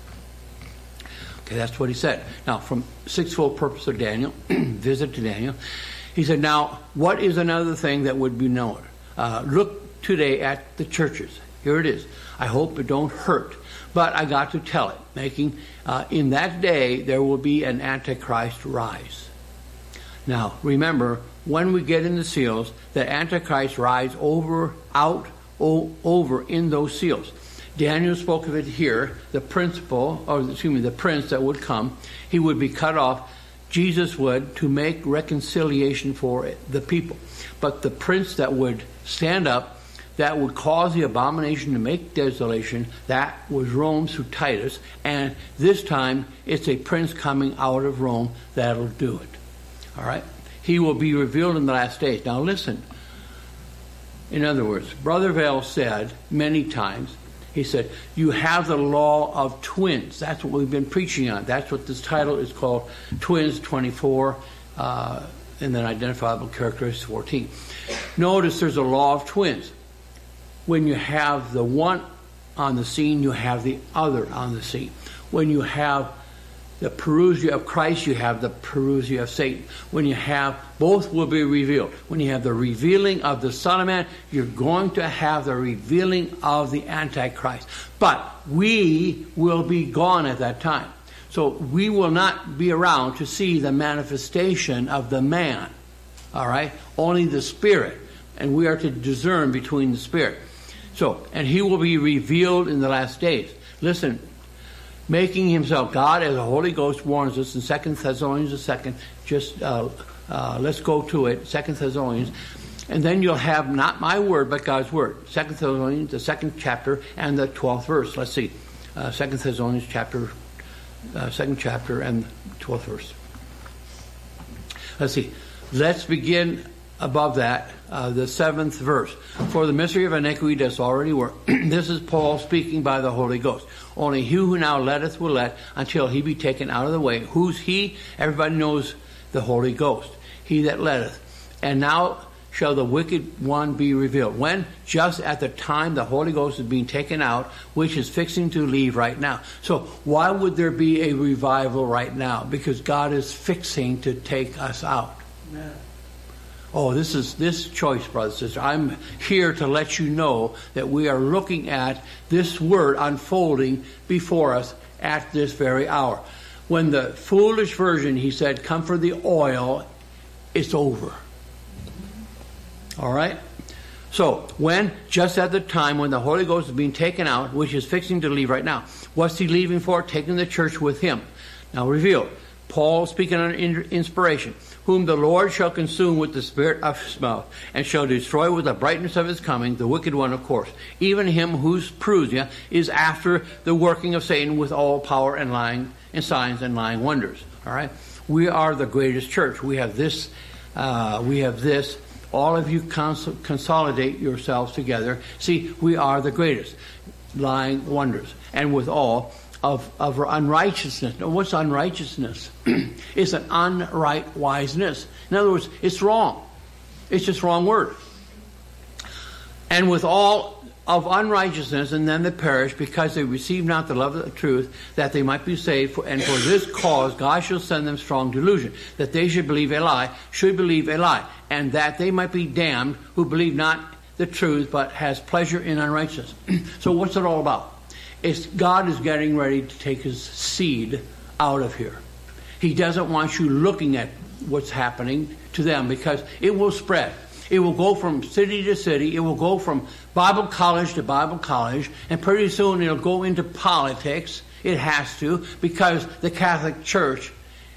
okay, that's what he said. Now, from Sixfold Purpose of Daniel, visit to Daniel, he said, now, what is another thing that would be known? Uh, look today at the churches. Here it is. I hope it don't hurt, but I got to tell it, making, uh, in that day, there will be an Antichrist rise. Now, remember, when we get in the seals, the Antichrist rise over, out, o- over in those seals. Daniel spoke of it here, the principle, or excuse me, the prince that would come, he would be cut off. Jesus would, to make reconciliation for the people. But the prince that would stand up, that would cause the abomination to make desolation, that was Rome through Titus, and this time it's a prince coming out of Rome that'll do it. All right? He will be revealed in the last days. Now listen. In other words, Brother Vale said many times, he said, you have the law of twins. That's what we've been preaching on. That's what this title is called, Twins twenty-four, uh, and then Identifiable Characteristics fourteen. Notice there's a law of twins. When you have the one on the scene, you have the other on the scene. When you have the parousia of Christ, you have the parousia of Satan. When you have, both will be revealed. When you have the revealing of the Son of Man, you're going to have the revealing of the Antichrist. But we will be gone at that time. So we will not be around to see the manifestation of the man. All right? Only the Spirit. And we are to discern between the Spirit. So, and he will be revealed in the last days. Listen, making himself God, as the Holy Ghost warns us in Second Thessalonians the second, just uh, uh, let's go to it, Second Thessalonians, and then you'll have not my word, but God's word. Second Thessalonians, the second chapter, and the twelfth verse. Let's see, uh, Second Thessalonians chapter, uh, second chapter, and twelfth verse. Let's see, let's begin above that, uh, the seventh verse. For the mystery of iniquity does already work. This is Paul speaking by the Holy Ghost. Only he who now letteth will let until he be taken out of the way. Who's he? Everybody knows the Holy Ghost. He that letteth. And now shall the wicked one be revealed. When? Just at the time the Holy Ghost is being taken out, which is fixing to leave right now. So why would there be a revival right now? Because God is fixing to take us out. Amen. Oh, this is this choice, brothers and sisters. I'm here to let you know that we are looking at this word unfolding before us at this very hour. When the foolish version, he said, come for the oil, it's over. All right? So, when? Just at the time when the Holy Ghost is being taken out, which is fixing to leave right now. What's he leaving for? Taking the church with him. Now, revealed. Paul speaking under inspiration. Whom the Lord shall consume with the spirit of his mouth, and shall destroy with the brightness of his coming, the wicked one, of course. Even him whose parousia is after the working of Satan with all power and lying and signs and lying wonders. All right? We are the greatest church. We have this. Uh, we have this. All of you cons- consolidate yourselves together. See, we are the greatest. Lying wonders. And with all of, of unrighteousness. Now, what's unrighteousness? It's an unright wiseness. In other words, it's wrong. It's just wrong word. And with all of unrighteousness, and then they perish, because they receive not the love of the truth, that they might be saved. And for this cause God shall send them strong delusion, that they should believe a lie, should believe a lie, and that they might be damned who believe not the truth, but has pleasure in unrighteousness. So what's it all about? It's God is getting ready to take his seed out of here. He doesn't want you looking at what's happening to them, because it will spread. It will go from city to city. It will go from Bible college to Bible college. And pretty soon it'll go into politics. It has to, because the Catholic Church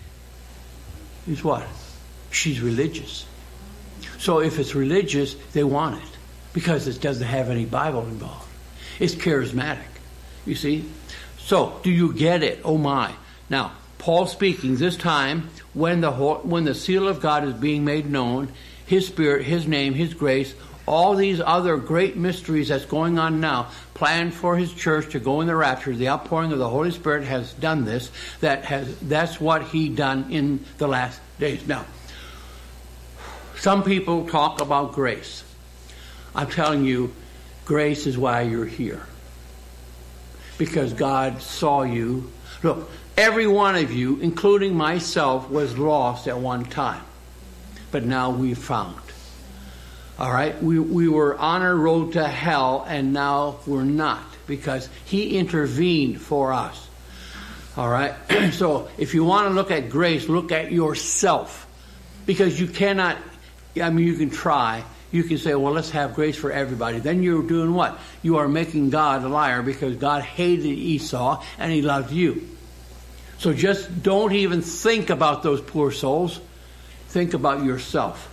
is what? She's religious. So if it's religious, they want it, because it doesn't have any Bible involved. It's charismatic, you see. So, do you get it? Oh my. Now, Paul speaking, this time, when the whole, when the seal of God is being made known, his Spirit, his name, his grace, all these other great mysteries that's going on now, planned for his church to go in the rapture, the outpouring of the Holy Spirit has done this. That has that's what he done in the last days. Now, some people talk about grace. I'm telling you, grace is why you're here. Because God saw you. Look, every one of you, including myself, was lost at one time. But now we've found. All right? We, we were on a road to hell, and now we're not. Because he intervened for us. All right? So if you want to look at grace, look at yourself. Because you cannot, I mean, you can try. You can say, well, let's have grace for everybody. Then you're doing what? You are making God a liar, because God hated Esau and he loved you. So just don't even think about those poor souls. Think about yourself.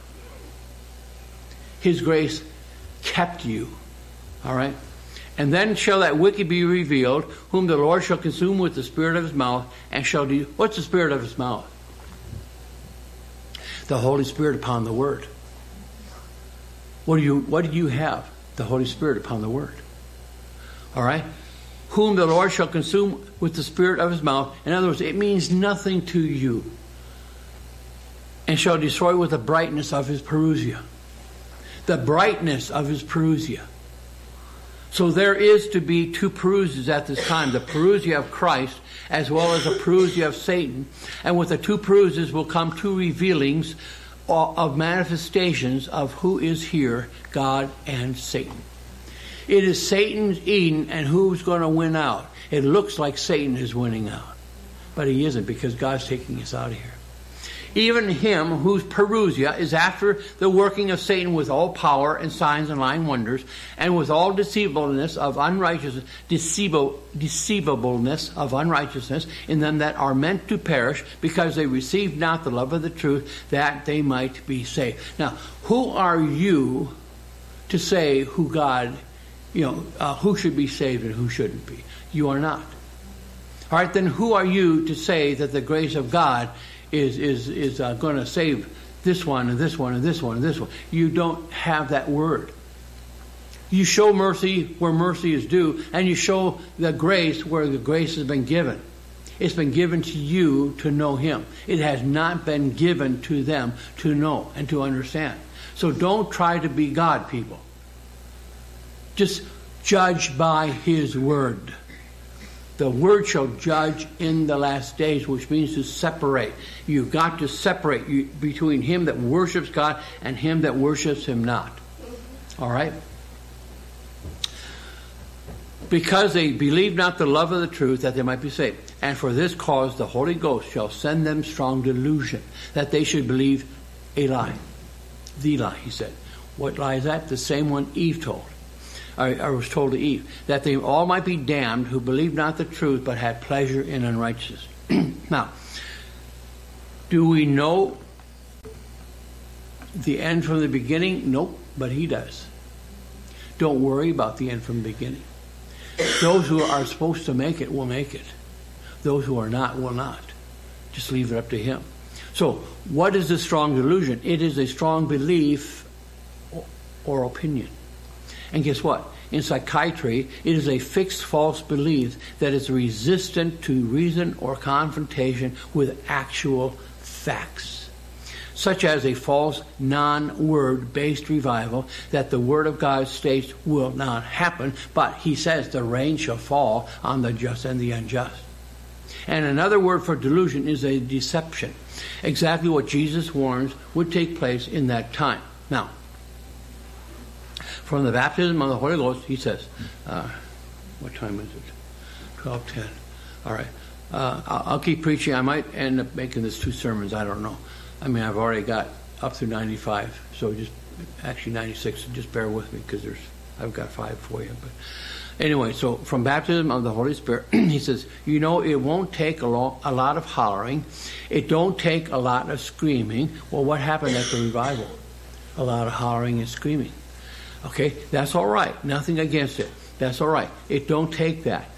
His grace kept you. All right? And then shall that wicked be revealed, whom the Lord shall consume with the spirit of his mouth, and shall do... What's the spirit of his mouth? The Holy Spirit upon the Word. What do you what do you have? The Holy Spirit upon the Word. All right? Whom the Lord shall consume with the spirit of his mouth. In other words, it means nothing to you. And shall destroy with the brightness of his parousia. The brightness of his parousia. So there is to be two parousias at this time. The parousia of Christ as well as the parousia of Satan. And with the two parousias will come two revealings of manifestations of who is here, God and Satan. It is Satan's Eden, and who's going to win out? It looks like Satan is winning out. But he isn't, because God's taking us out of here. Even him whose parousia is after the working of Satan with all power and signs and lying wonders, and with all deceivableness of unrighteousness, deceiv- deceivableness of unrighteousness in them that are meant to perish, because they received not the love of the truth, that they might be saved. Now, who are you to say who God, you know, uh, who should be saved and who shouldn't be? You are not. All right, then who are you to say that the grace of God is is is uh, going to save this one and this one and this one and this one? You don't have that word. You show mercy where mercy is due, and you show the grace where the grace has been given. It's been given to you to know him. It has not been given to them to know and to understand. So don't try to be God, people. Just judge by his word. The word shall judge in the last days, which means to separate. You've got to separate you, between him that worships God and him that worships him not. All right? Because they believe not the love of the truth, that they might be saved. And for this cause the Holy Ghost shall send them strong delusion, that they should believe a lie. The lie, he said. What lie is that? The same one Eve told. I, I was told to Eve, that they all might be damned who believed not the truth, but had pleasure in unrighteousness. Now, do we know the end from the beginning? Nope, but he does. Don't worry about the end from the beginning. Those who are supposed to make it will make it. Those who are not will not. Just leave it up to him. So, what is a strong delusion? It is a strong belief or opinion. And guess what? In psychiatry, it is a fixed false belief that is resistant to reason or confrontation with actual facts. Such as a false non-word based revival that the Word of God states will not happen, but he says the rain shall fall on the just and the unjust. And another word for delusion is a deception. Exactly what Jesus warns would take place in that time. Now, from the baptism of the Holy Ghost, he says, uh, what time is it? twelve ten. All right. Uh, I'll, I'll keep preaching. I might end up making this two sermons. I don't know. I mean, I've already got up through ninety-five, so just, actually ninety-six, so just bear with me, because there's, I've got five for you. But anyway, so from baptism of the Holy Spirit, he says, you know, it won't take a, lo- a lot of hollering. It don't take a lot of screaming. Well, what happened at the revival? A lot of hollering and screaming. Okay, that's all right. Nothing against it. That's all right. It don't take that.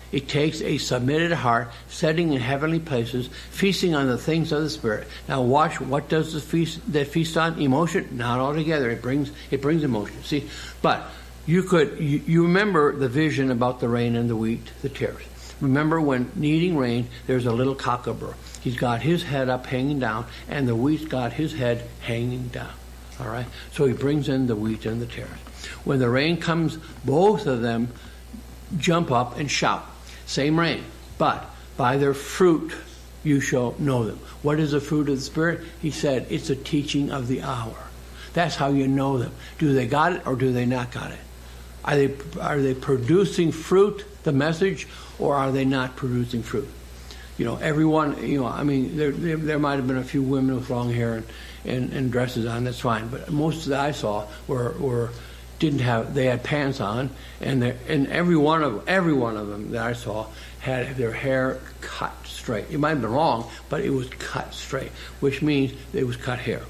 It takes a submitted heart, setting in heavenly places, feasting on the things of the Spirit. Now watch, what does the feast that feast on? Emotion? Not altogether. It brings it brings emotion. See, but you could you, you remember the vision about the rain and the wheat, the tares. Remember when needing rain, there's a little cockabur. He's got his head up hanging down, and the wheat's got his head hanging down. All right? So he brings in the wheat and the tares. When the rain comes, both of them jump up and shout. Same rain, but by their fruit you shall know them. What is the fruit of the Spirit? He said it's a teaching of the hour. That's how you know them. Do they got it or do they not got it? Are they are they producing fruit, the message, or are they not producing fruit? You know, everyone, you know, I mean, there there, there might have been a few women with long hair and, and, and dresses on, that's fine. But most that I saw were were didn't have, they had pants on, and and every one of every one of them that I saw had their hair cut straight. It might have been long, but it was cut straight, which means it was cut hair.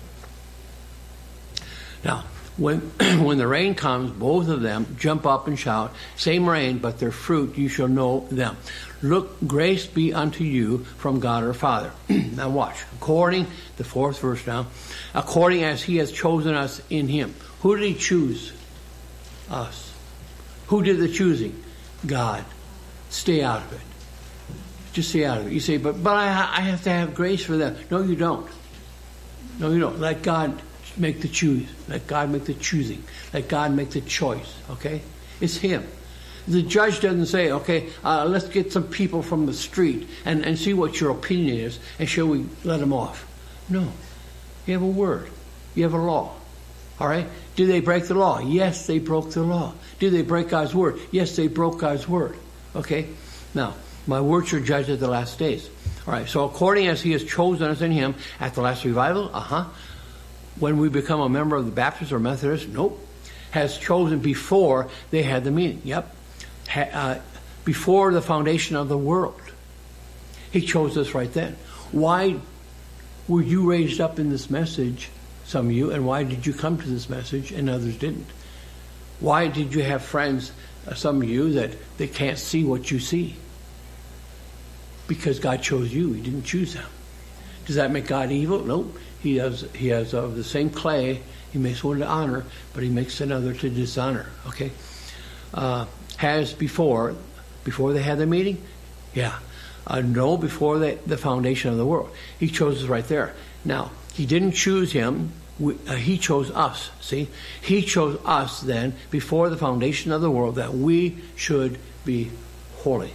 Now, when when the rain comes, both of them jump up and shout, same rain, but their fruit you shall know them. Look, grace be unto you from God our Father. Now watch. According, the fourth verse now, according as he has chosen us in him. Who did he choose? Us. Who did the choosing? God. Stay out of it. Just stay out of it. You say, but but I, I have to have grace for them. No, you don't. No, you don't. Let God make the choose. Let God make the choosing. Let God make the choice. Okay? It's him. The judge doesn't say, okay, uh, let's get some people from the street and, and see what your opinion is, and shall we let them off? No. You have a word. You have a law. All right? Did they break the law? Yes, they broke the law. Did they break God's word? Yes, they broke God's word. Okay? Now, my word shall judge at the last days. All right, so according as he has chosen us in him at the last revival, uh-huh. When we become a member of the Baptist or Methodist, nope. Has chosen before they had the meeting. Yep. Ha, uh, before the foundation of the world. He chose us right then. Why were you raised up in this message, some of you, and why did you come to this message and others didn't? Why did you have friends, uh, some of you, that they can't see what you see? Because God chose you. He didn't choose them. Does that make God evil? Nope. He has, he has of the same clay. He makes one to honor, but he makes another to dishonor. Okay? Uh, has before, before they had the meeting? Yeah. Uh, no, before the, the foundation of the world. He chose us right there. Now, he didn't choose him. We, uh, he chose us. See? He chose us then before the foundation of the world that we should be holy.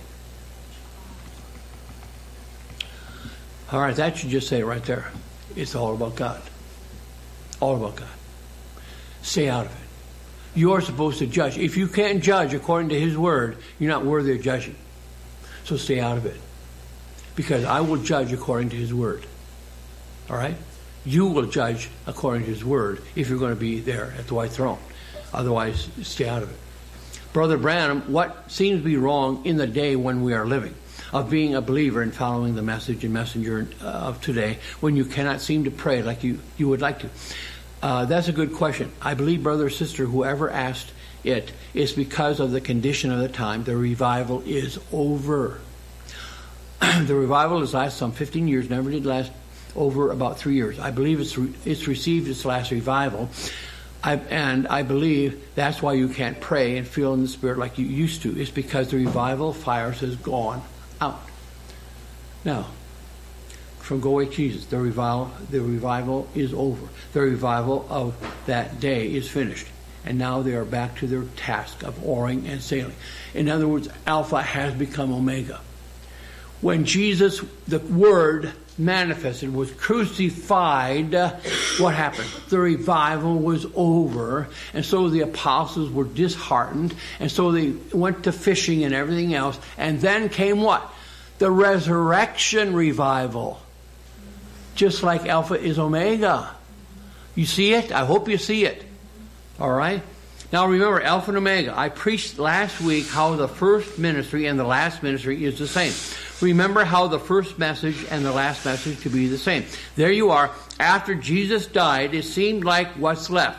All right, that should just say it right there. It's all about God. All about God. Stay out of it. You're supposed to judge. If you can't judge according to his word, you're not worthy of judging. So stay out of it. Because I will judge according to his word. All right? You will judge according to his word if you're going to be there at the white throne. Otherwise, stay out of it. Brother Branham, what seems to be wrong in the day when we are living? Of being a believer and following the message and messenger of today when you cannot seem to pray like you, you would like to? Uh, that's a good question. I believe, brother or sister, whoever asked it, is because of the condition of the time. The revival is over. The revival has lasted some fifteen years, never did last over about three years. I believe it's re- it's received its last revival. I, and I believe that's why you can't pray and feel in the Spirit like you used to. It's because the revival fires has gone out. Now, from Go Away Jesus, the revival, the revival is over. The revival of that day is finished. And now they are back to their task of oaring and sailing. In other words, Alpha has become Omega. When Jesus, the Word, manifested, was crucified, what happened? The revival was over, and so the apostles were disheartened, and so they went to fishing and everything else, and then came what? The resurrection revival. Just like Alpha is Omega. You see it? I hope you see it. All right? Now remember, Alpha and Omega. I preached last week how the first ministry and the last ministry is the same. Remember how the first message and the last message could be the same. There you are. After Jesus died, it seemed like what's left?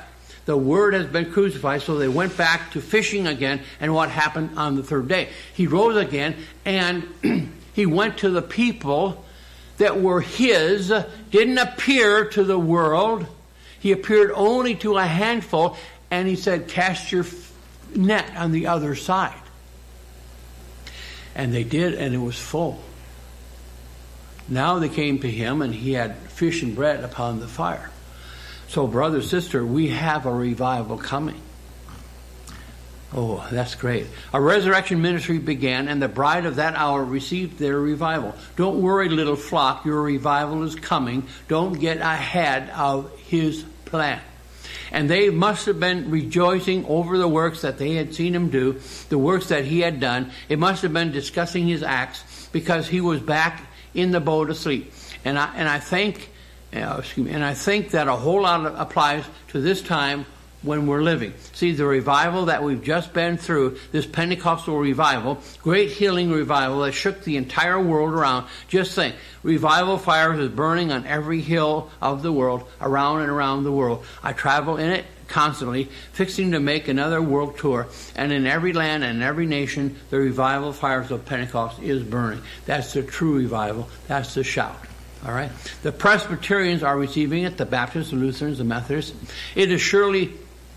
The Word has been crucified. So they went back to fishing again. And what happened on the third day? He rose again, and he went to the people that were his, didn't appear to the world. He appeared only to a handful, and he said, cast your net on the other side. And they did, and it was full. Now they came to him, and he had fish and bread upon the fire. So, brother, sister, we have a revival coming. Oh, that's great. A resurrection ministry began, and the bride of that hour received their revival. Don't worry, little flock, your revival is coming. Don't get ahead of his plan. And they must have been rejoicing over the works that they had seen him do, the works that he had done. It must have been discussing his acts, because he was back in the boat asleep. And I and I think, uh, excuse me, and I think that a whole lot applies to this time when we're living. See, the revival that we've just been through, this Pentecostal revival, great healing revival that shook the entire world around. Just think, revival fires is burning on every hill of the world, around and around the world. I travel in it constantly, fixing to make another world tour. And in every land and every nation, the revival fires of Pentecost is burning. That's the true revival. That's the shout. All right? The Presbyterians are receiving it, the Baptists, the Lutherans, the Methodists. It is surely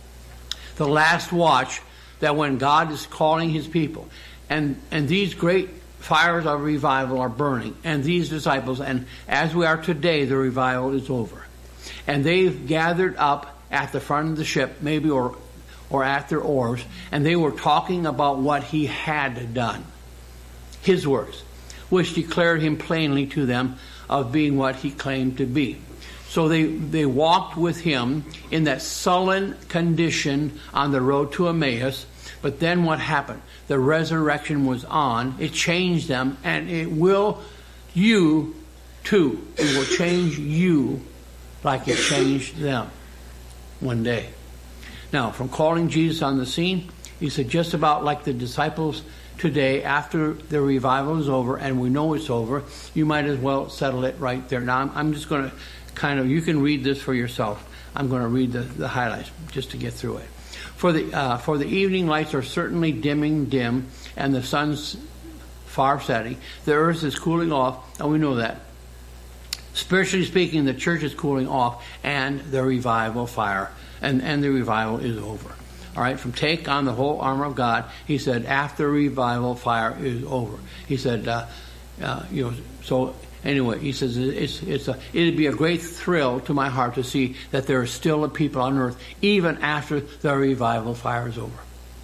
the last watch that when God is calling his people. And and these great fires of revival are burning. And these disciples, and as we are today, the revival is over. And they've gathered up at the front of the ship, maybe or or at their oars, and they were talking about what he had done. His works, which declared him plainly to them of being what he claimed to be. So they, they walked with him in that sullen condition on the road to Emmaus. But then what happened? The resurrection was on. It changed them, and it will you too. It will change you like it changed them one day. Now, from calling Jesus on the scene, he said just about like the disciples today, after the revival is over, and we know it's over, you might as well settle it right there. Now, I'm, I'm just going to kind of, you can read this for yourself. I'm going to read the, the highlights just to get through it. For the uh, for the evening lights are certainly dimming dim, and the sun's far setting. The earth is cooling off, and we know that. Spiritually speaking, the church is cooling off, and the revival fire, and, and the revival is over. All right, from take on the whole armor of God, he said, after revival fire is over. He said, uh, uh, you know, so anyway, he says, it's it's a, it'd be a great thrill to my heart to see that there are still a people on earth, even after the revival fire is over.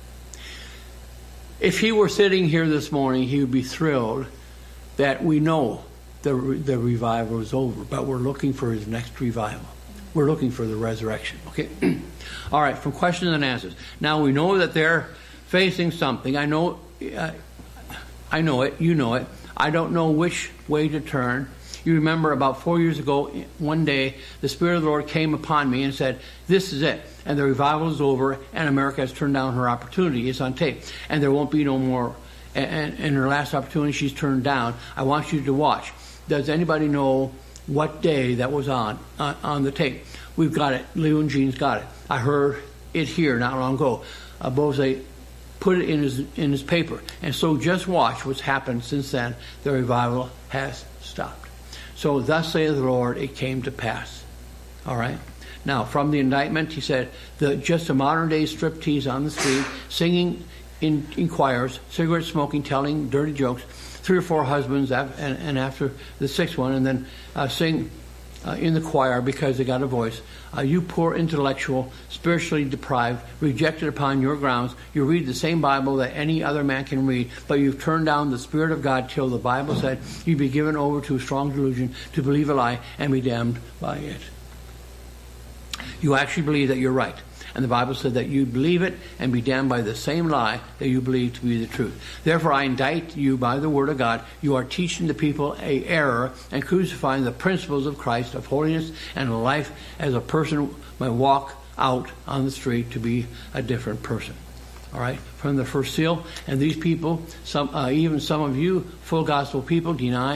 If he were sitting here this morning, he would be thrilled that we know the the revival is over, but we're looking for his next revival. We're looking for the resurrection. Okay. All right, from questions and answers. Now we know that they're facing something. I know, uh, I know it. You know it. I don't know which way to turn. You remember about four years ago, one day, the Spirit of the Lord came upon me and said, this is it. And the revival is over, and America has turned down her opportunity. It's on tape. And there won't be no more. And, and her last opportunity she's turned down. I want you to watch. Does anybody know what day that was on, on, on the tape? We've got it. Leo and Jean's got it. I heard it here not long ago. Uh, Bose put it in his in his paper. And so just watch what's happened since then. The revival has stopped. So thus saith the Lord, it came to pass. All right? Now, from the indictment, he said, the just a modern-day striptease on the street, singing in, in choirs, cigarette smoking, telling dirty jokes, three or four husbands, and, and after the sixth one, and then uh, sing uh, in the choir because they got a voice. Uh, you poor intellectual, spiritually deprived, rejected upon your grounds, you read the same Bible that any other man can read, but you've turned down the Spirit of God till the Bible said you'd be given over to a strong delusion to believe a lie and be damned by it. You actually believe that you're right. And the Bible said that you believe it and be damned by the same lie that you believe to be the truth. Therefore, I indict you by the word of God. You are teaching the people a error and crucifying the principles of Christ, of holiness and life, as a person may walk out on the street to be a different person. All right, from the first seal. And these people, some uh, even some of you full gospel people, deny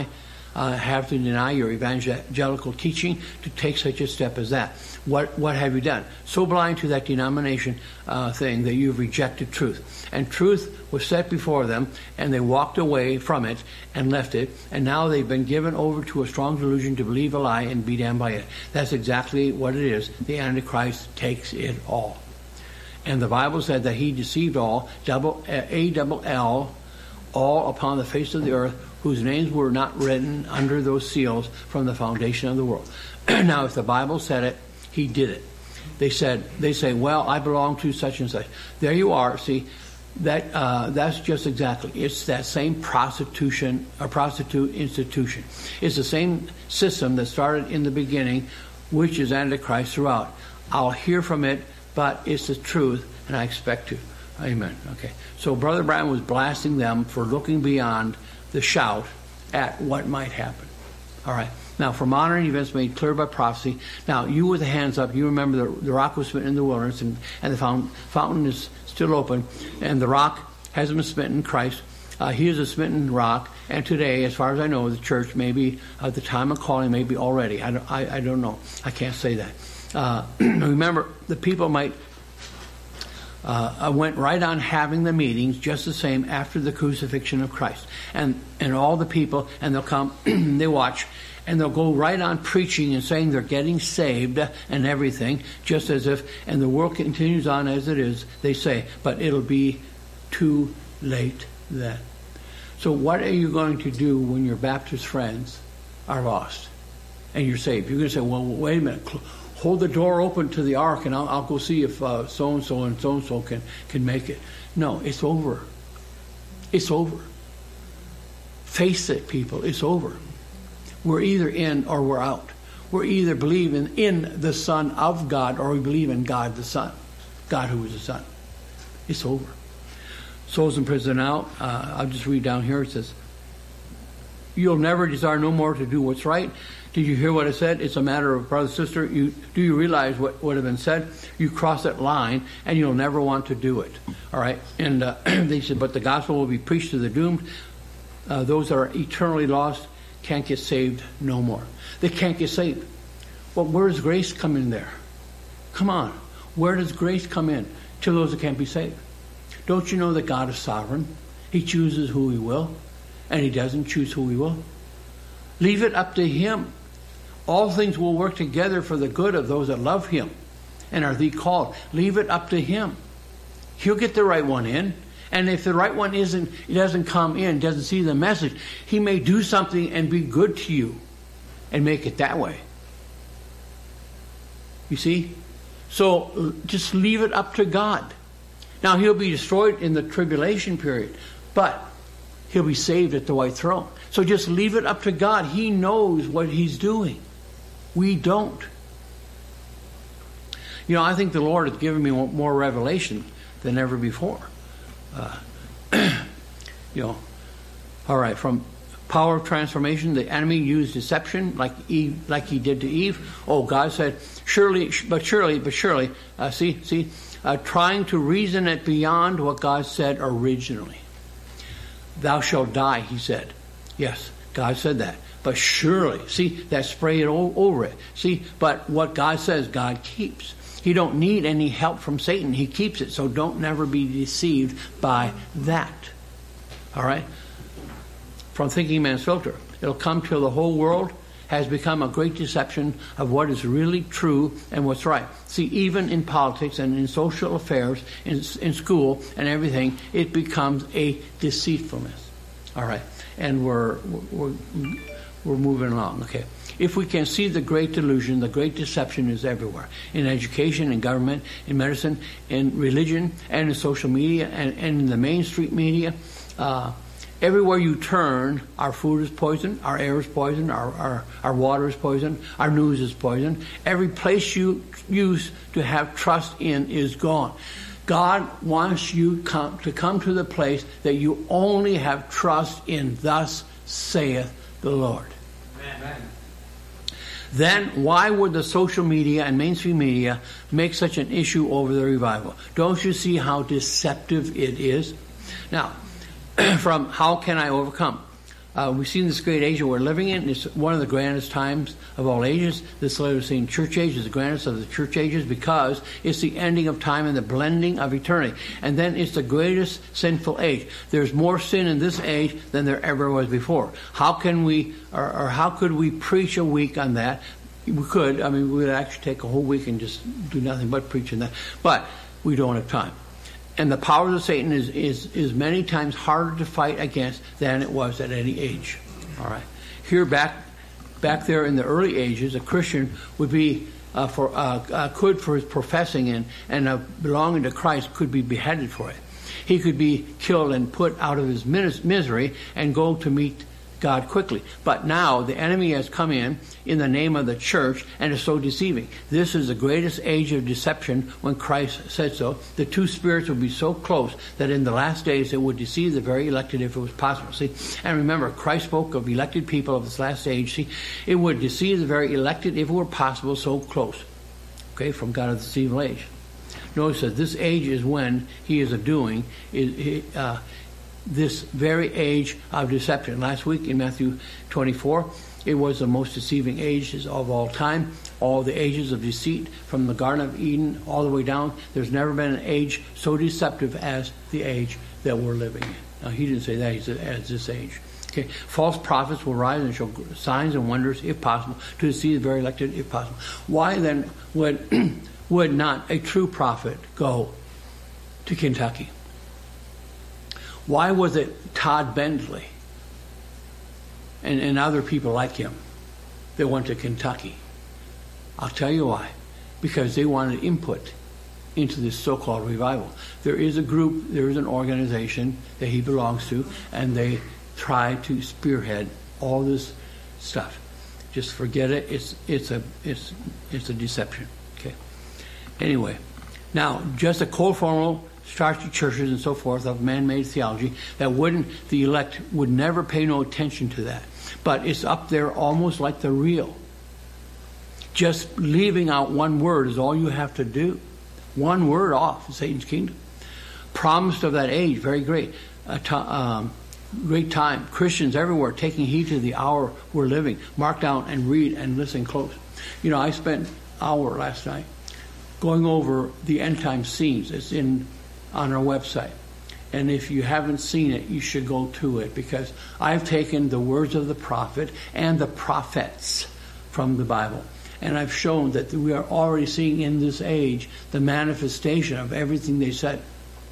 uh, have to deny your evangelical teaching to take such a step as that. What what have you done? So blind to that denomination uh, thing that you've rejected truth. And truth was set before them, and they walked away from it and left it, and now they've been given over to a strong delusion to believe a lie and be damned by it. That's exactly what it is. The Antichrist takes it all. And the Bible said that he deceived all, double A double L, all upon the face of the earth, whose names were not written under those seals from the foundation of the world. Now, if the Bible said it, he did it. They said, they say, well, I belong to such and such. There you are. See, that uh, that's just exactly. It's that same prostitution, or prostitute institution. It's the same system that started in the beginning, which is Antichrist throughout. I'll hear from it, but it's the truth, and I expect to. Amen. Okay. So Brother Branham was blasting them for looking beyond the shout at what might happen. All right. Now, for modern events made clear by prophecy. Now, you with the hands up, you remember the, the rock was smitten in the wilderness, and, and the fountain, fountain is still open, and the rock hasn't been smitten in Christ. Uh, he is a smitten rock, and today, as far as I know, the church maybe at the time of calling, maybe already. I don't, I, I don't know. I can't say that. Uh, remember, the people might uh, went right on having the meetings just the same after the crucifixion of Christ, and and all the people, and they'll come, they watch. And they'll go right on preaching and saying they're getting saved and everything, just as if, and the world continues on as it is, they say, but it'll be too late then. So what are you going to do when your Baptist friends are lost and you're saved? You're going to say, well, wait a minute, hold the door open to the ark and I'll, I'll go see if uh, so-and-so and so-and-so can, can make it. No, it's over. It's over. Face it, people, it's over. We're either in or we're out. We're either believing in the Son of God or we believe in God the Son. God who is the Son. It's over. Souls in prison now. Uh, I'll just read down here. It says, you'll never desire no more to do what's right. Did you hear what I said? It's a matter of brother, sister. You, do you realize what would have been said? You cross that line and you'll never want to do it. All right. And uh, they said, but the gospel will be preached to the doomed. Uh, those that are eternally lost can't get saved no more. They can't get saved. Well, where does grace come in there? Come on. Where does grace come in to those that can't be saved? Don't you know that God is sovereign? He chooses who he will, and he doesn't choose who he will. Leave it up to him. All things will work together for the good of those that love him and are the called. Leave it up to him. He'll get the right one in. And if the right one isn't, he doesn't come in, doesn't see the message, he may do something and be good to you and make it that way. You see? So just leave it up to God. Now, he'll be destroyed in the tribulation period, but he'll be saved at the white throne. So just leave it up to God. He knows what he's doing. We don't. You know, I think the Lord has given me more revelation than ever before. Uh, you know, all right, from power of transformation, the enemy used deception like Eve, like he did to Eve. Oh, God said, surely, but surely, but surely, uh, see, see, uh, trying to reason it beyond what God said originally. Thou shalt die, he said. Yes, God said that. But surely, see, that sprayed over it. See, but what God says, God keeps. He don't need any help from Satan. He keeps it. So don't never be deceived by that. All right? From Thinking Man's Filter. It'll come till the whole world has become a great deception of what is really true and what's right. See, even in politics and in social affairs, in, in school and everything, it becomes a deceitfulness. All right? And we're, we're, we're moving along. Okay. If we can see the great delusion, the great deception is everywhere. In education, in government, in medicine, in religion, and in social media, and, and in the mainstream media. Uh, everywhere you turn, our food is poison, our air is poison, our, our, our water is poison, our news is poison. Every place you used to have trust in is gone. God wants you come, to come to the place that you only have trust in, thus saith the Lord. Amen. Then why would the social media and mainstream media make such an issue over the revival? Don't you see how deceptive it is? Now, from How Can I Overcome? Uh, we've seen this great age that we're living in. It's one of the grandest times of all ages. This Laodicean church age is the grandest of the church ages because it's the ending of time and the blending of eternity. And then it's the greatest sinful age. There's more sin in this age than there ever was before. How can we, or, or how could we preach a week on that? We could. I mean, we would actually take a whole week and just do nothing but preach on that. But we don't have time. And the powers of Satan is, is, is many times harder to fight against than it was at any age. All right. Here back back there in the early ages, a Christian would be uh, for uh, uh, could for his professing and and uh, belonging to Christ could be beheaded for it. He could be killed and put out of his mis- misery and go to meet God quickly. But now the enemy has come in in the name of the church and is so deceiving. This is the greatest age of deception when Christ said so. The two spirits will be so close that in the last days it would deceive the very elected if it was possible. See, and remember, Christ spoke of elected people of this last age. See, it would deceive the very elected if it were possible so close. Okay, from God of this evil age. Notice that this age is when he is a doing is uh, this very age of deception. Last week in Matthew twenty-four, it was the most deceiving ages of all time. All the ages of deceit from the Garden of Eden all the way down. There's never been an age so deceptive as the age that we're living in. Now, he didn't say that. He said as this age. Okay, false prophets will rise and show signs and wonders, if possible, to deceive the very elected, if possible. Why then would would not a true prophet go to Kentucky? Why was it Todd Bentley and, and other people like him that went to Kentucky? I'll tell you why. Because they wanted input into this so-called revival. There is a group, there is an organization that he belongs to, and they try to spearhead all this stuff. Just forget it. It's it's a it's it's a deception. Okay. Anyway, now just a cold formal starts to churches and so forth of man-made theology that wouldn't, the elect would never pay no attention to that. But it's up there almost like the real. Just leaving out one word is all you have to do. One word off Satan's kingdom. Promised of that age, very great. A t- um, great time. Christians everywhere taking heed to the hour we're living. Mark down and read and listen close. You know, I spent an hour last night going over the end time scenes. It's in on our website. And if you haven't seen it, you should go to it, because I've taken the words of the prophet and the prophets from the Bible. And I've shown that we are already seeing in this age the manifestation of everything they said.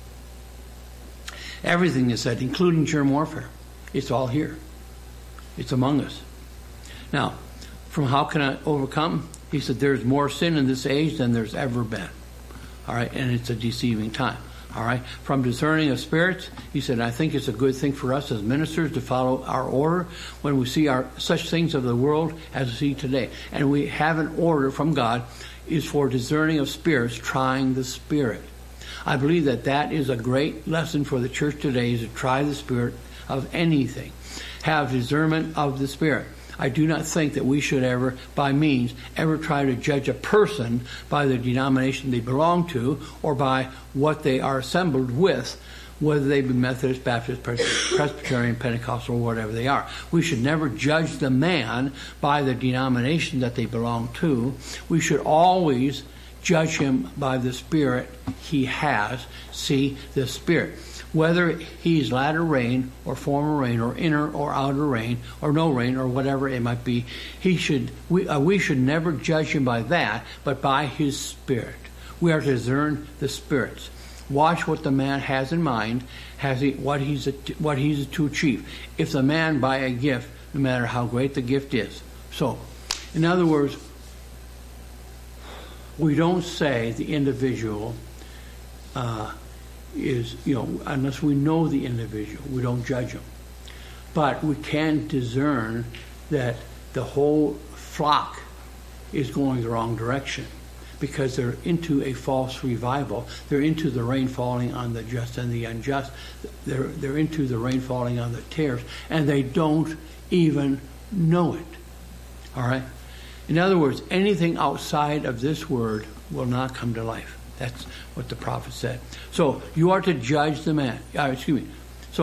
Everything they said, including germ warfare. It's all here. It's among us. Now, from how can I overcome? He said there's more sin in this age than there's ever been. All right, and it's a deceiving time. All right, from discerning of spirits, he said, I think it's a good thing for us as ministers to follow our order when we see our such things of the world as we see today. And we have an order from God is for discerning of spirits, trying the spirit. I believe that that is a great lesson for the church today, is to try the spirit of anything. Have discernment of the spirit. I do not think that we should ever, by means, ever try to judge a person by the denomination they belong to or by what they are assembled with, whether they be Methodist, Baptist, Presbyterian, Pentecostal, or whatever they are. We should never judge the man by the denomination that they belong to. We should always judge him by the spirit he has. See the spirit. Whether he's latter rain or former rain or inner or outer rain or no rain or whatever it might be, he should we uh, we should never judge him by that, but by his spirit. We are to discern the spirits. Watch what the man has in mind, has he what he's a, what he's to achieve. If the man by a gift, no matter how great the gift is. So, in other words, we don't say the individual. Uh, is, you know, unless we know the individual, we don't judge them. But we can discern that the whole flock is going the wrong direction because they're into a false revival. They're into the rain falling on the just and the unjust. They're, they're into the rain falling on the tares, and they don't even know it. All right? In other words, anything outside of this word will not come to life. That's what the prophet said. So you are to judge the man. Uh, excuse me. So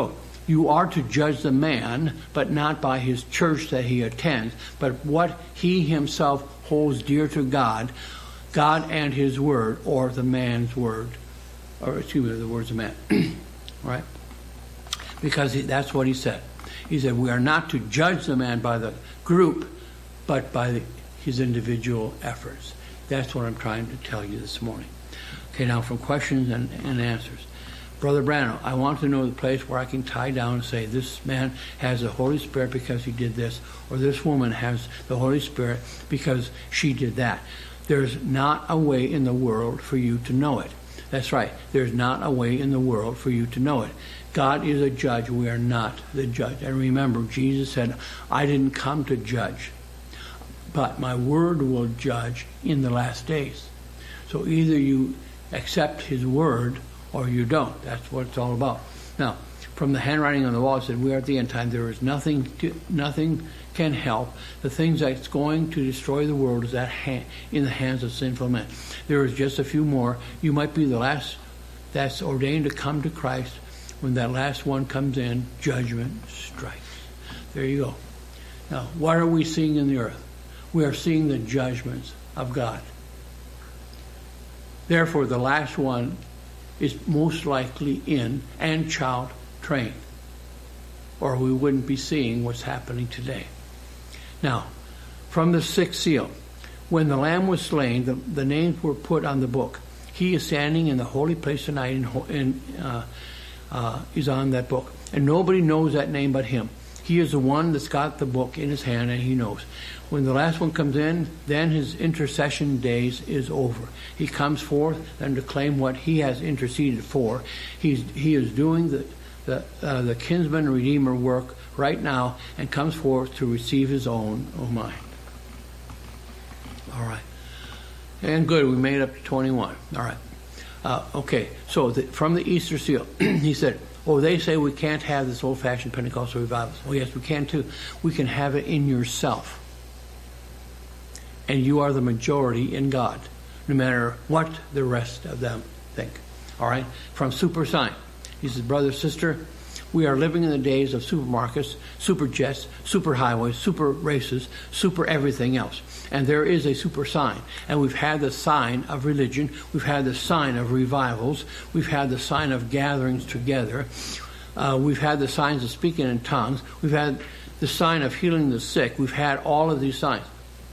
you are to judge the man, but not by his church that he attends, but what he himself holds dear to God, God and his word, or the man's word, or excuse me, the words of man, right? Because he, that's what he said. He said, we are not to judge the man by the group, but by the, his individual efforts. That's what I'm trying to tell you this morning. Okay, now from questions and, and answers. Brother Branham, I want to know the place where I can tie down and say this man has the Holy Spirit because he did this, or this woman has the Holy Spirit because she did that. There's not a way in the world for you to know it. That's right. There's not a way in the world for you to know it. God is a judge. We are not the judge. And remember, Jesus said, I didn't come to judge, but my word will judge in the last days. So either you accept his word or you don't. That's what it's all about. Now, from the handwriting on the wall, it said, we are at the end time. There is nothing to, nothing can help. The things that's going to destroy the world is that hand, in the hands of sinful men. There is just a few more. You might be the last that's ordained to come to Christ. When that last one comes in, judgment strikes. There you go. Now, what are we seeing in the earth? We are seeing the judgments of God. Therefore, the last one is most likely in and child trained, or we wouldn't be seeing what's happening today. Now, from the sixth seal, when the Lamb was slain, the, the names were put on the book. He is standing in the holy place tonight and, and uh, uh, is on that book. And nobody knows that name but him. He is the one that's got the book in his hand, and he knows. When the last one comes in, then his intercession days is over. He comes forth and to claim what he has interceded for. He's, he is doing the the, uh, the kinsman redeemer work right now and comes forth to receive his own, oh mine. All right. And good, we made up to twenty-one. All right. Uh, okay, so the, from the Easter seal, he said, oh, they say we can't have this old-fashioned Pentecostal revival. Oh, yes, we can too. We can have it in yourself. And you are the majority in God, no matter what the rest of them think. All right? From Super Sign. He says, brother, sister, we are living in the days of supermarkets, super jets, super highways, super races, super everything else. And there is a super sign. And we've had the sign of religion. We've had the sign of revivals. We've had the sign of gatherings together. Uh, we've had the signs of speaking in tongues. We've had the sign of healing the sick. We've had all of these signs.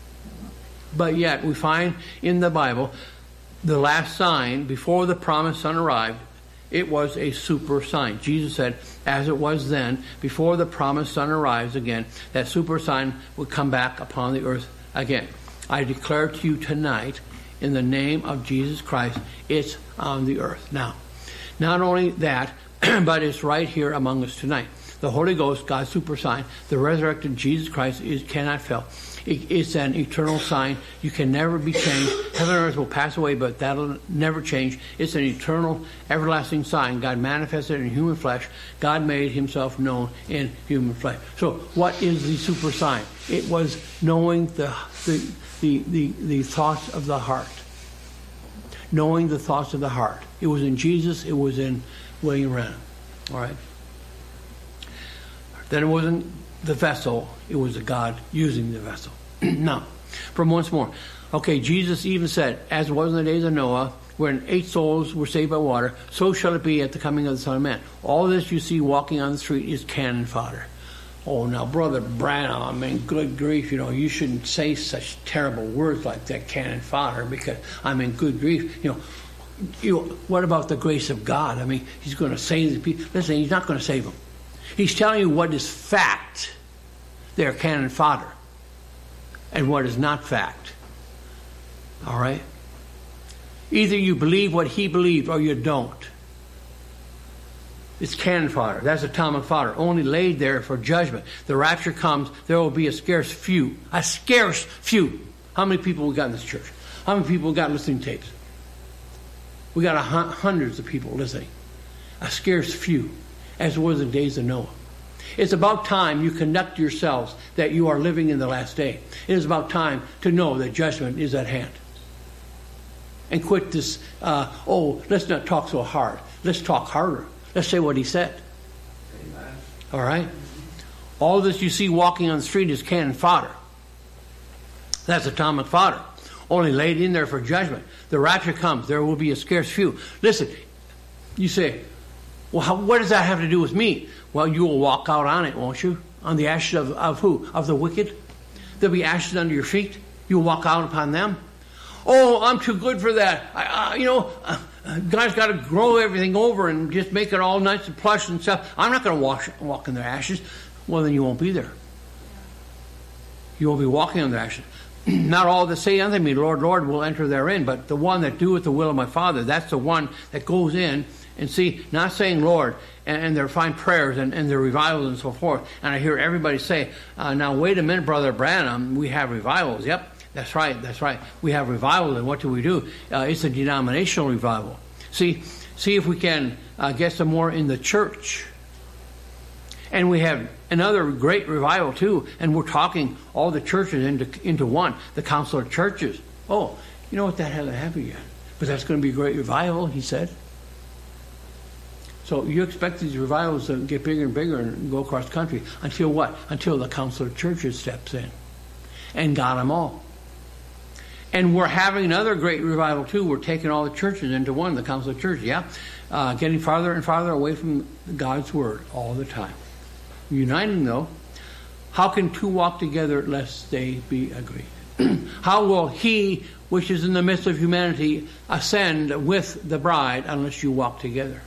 But yet we find in the Bible the last sign before the promised son arrived, it was a super sign. Jesus said, as it was then, before the promised son arrives again, that super sign would come back upon the earth again. I declare to you tonight, in the name of Jesus Christ, it's on the earth. Now, not only that, but it's right here among us tonight. The Holy Ghost, God's super sign, the resurrected Jesus Christ is cannot fail. It's an eternal sign. You can never be changed. Heaven and earth will pass away, but that'll never change. It's an eternal, everlasting sign. God manifested in human flesh. God made himself known in human flesh. So what is the super sign? It was knowing the the the, the, the thoughts of the heart. Knowing the thoughts of the heart. It was in Jesus. It was in William Branham. All right? Then it wasn't the vessel, it was the God using the vessel. Now, from once more. Okay, Jesus even said, as it was in the days of Noah, when eight souls were saved by water, so shall it be at the coming of the Son of Man. All this you see walking on the street is cannon fodder. Oh, now, Brother Branham, I mean, good grief, you know, you shouldn't say such terrible words like that, cannon fodder, because, I mean, good grief, you know, you know, what about the grace of God? I mean, he's going to save the people. Listen, he's not going to save them. He's telling you what is fact. They're cannon fodder. And what is not fact. All right? Either you believe what he believed or you don't. It's cannon fodder. That's atomic fodder. Only laid there for judgment. The rapture comes, there will be a scarce few. A scarce few. How many people we got in this church? How many people we got listening tapes? We got a hun- hundreds of people listening. A scarce few. As it was in the days of Noah. It's about time you conduct yourselves that you are living in the last day. It is about time to know that judgment is at hand. And quit this, uh, oh, let's not talk so hard. Let's talk harder. Let's say what he said. Amen. All right? All this you see walking on the street is cannon fodder. That's atomic fodder. Only laid in there for judgment. The rapture comes. There will be a scarce few. Listen, you say, well, how, what does that have to do with me? Well, you will walk out on it, won't you? On the ashes of, of who? Of the wicked? There'll be ashes under your feet. You'll walk out upon them. Oh, I'm too good for that. I, uh, you know, uh, God's got to grow everything over and just make it all nice and plush and stuff. I'm not going to walk, walk in their ashes. Well, then you won't be there. You won't be walking on their ashes. Not all that say unto me, Lord, Lord, will enter therein, but the one that doeth the will of my Father, that's the one that goes in and see, not saying Lord, and, and their fine prayers and, and their revivals and so forth. And I hear everybody say, uh, now wait a minute, Brother Branham, we have revivals. Yep, that's right, that's right. We have revivals, and what do we do? Uh, it's a denominational revival. See, see if we can uh, get some more in the church. And we have another great revival too, and we're talking all the churches into into one, the Council of Churches. Oh, you know what, that hasn't happened yet. But that's going to be a great revival, he said. So you expect these revivals to get bigger and bigger and go across the country. Until what? Until the Council of Churches steps in and got them all. And we're having another great revival too. We're taking all the churches into one, the Council of Churches, yeah? Uh, getting farther and farther away from God's Word all the time. Uniting, though, how can two walk together lest they be agreed? How will he, which is in the midst of humanity, ascend with the bride unless you walk together?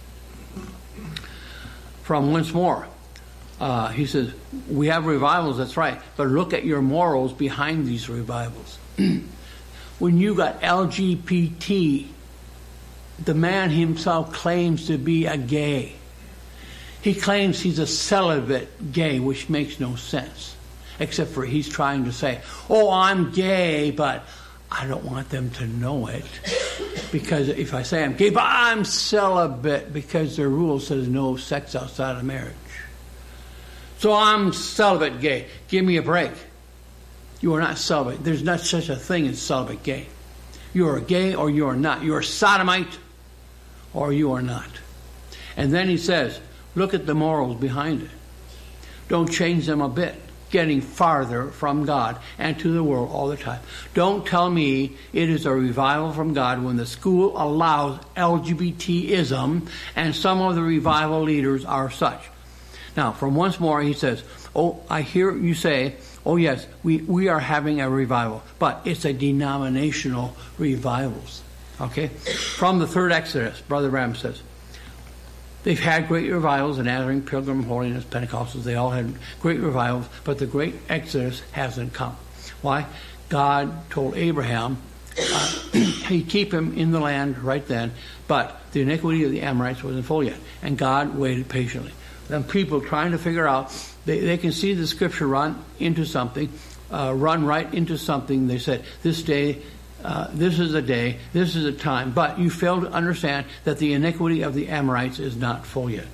From once more, uh, he says, we have revivals, that's right, but look at your morals behind these revivals. When you got L G B T, the man himself claims to be a gay. He claims he's a celibate gay, which makes no sense. Except for he's trying to say, oh, I'm gay, but I don't want them to know it. Because if I say I'm gay, but I'm celibate, because their rule says no sex outside of marriage. So I'm celibate gay. Give me a break. You are not celibate. There's not such a thing as celibate gay. You are gay or you are not. You are sodomite or you are not. And then he says, look at the morals behind it. Don't change them a bit. Getting farther from God and to the world all the time. Don't tell me it is a revival from God when the school allows L G B T ism and some of the revival leaders are such. Now, from once more, he says, oh, I hear you say, oh yes, we, we are having a revival, but it's a denominational revivals. Okay? From the third Exodus, Brother Branham says, they've had great revivals, the Nazarene, Pilgrim, Holiness, Pentecostals, they all had great revivals, but the great Exodus hasn't come. Why? God told Abraham uh, he'd keep him in the land right then, but the iniquity of the Amorites wasn't full yet, and God waited patiently. Then people trying to figure out, they, they can see the scripture run into something, uh, run right into something. They said, this day, Uh, this is a day, this is a time, but you fail to understand that the iniquity of the Amorites is not full yet.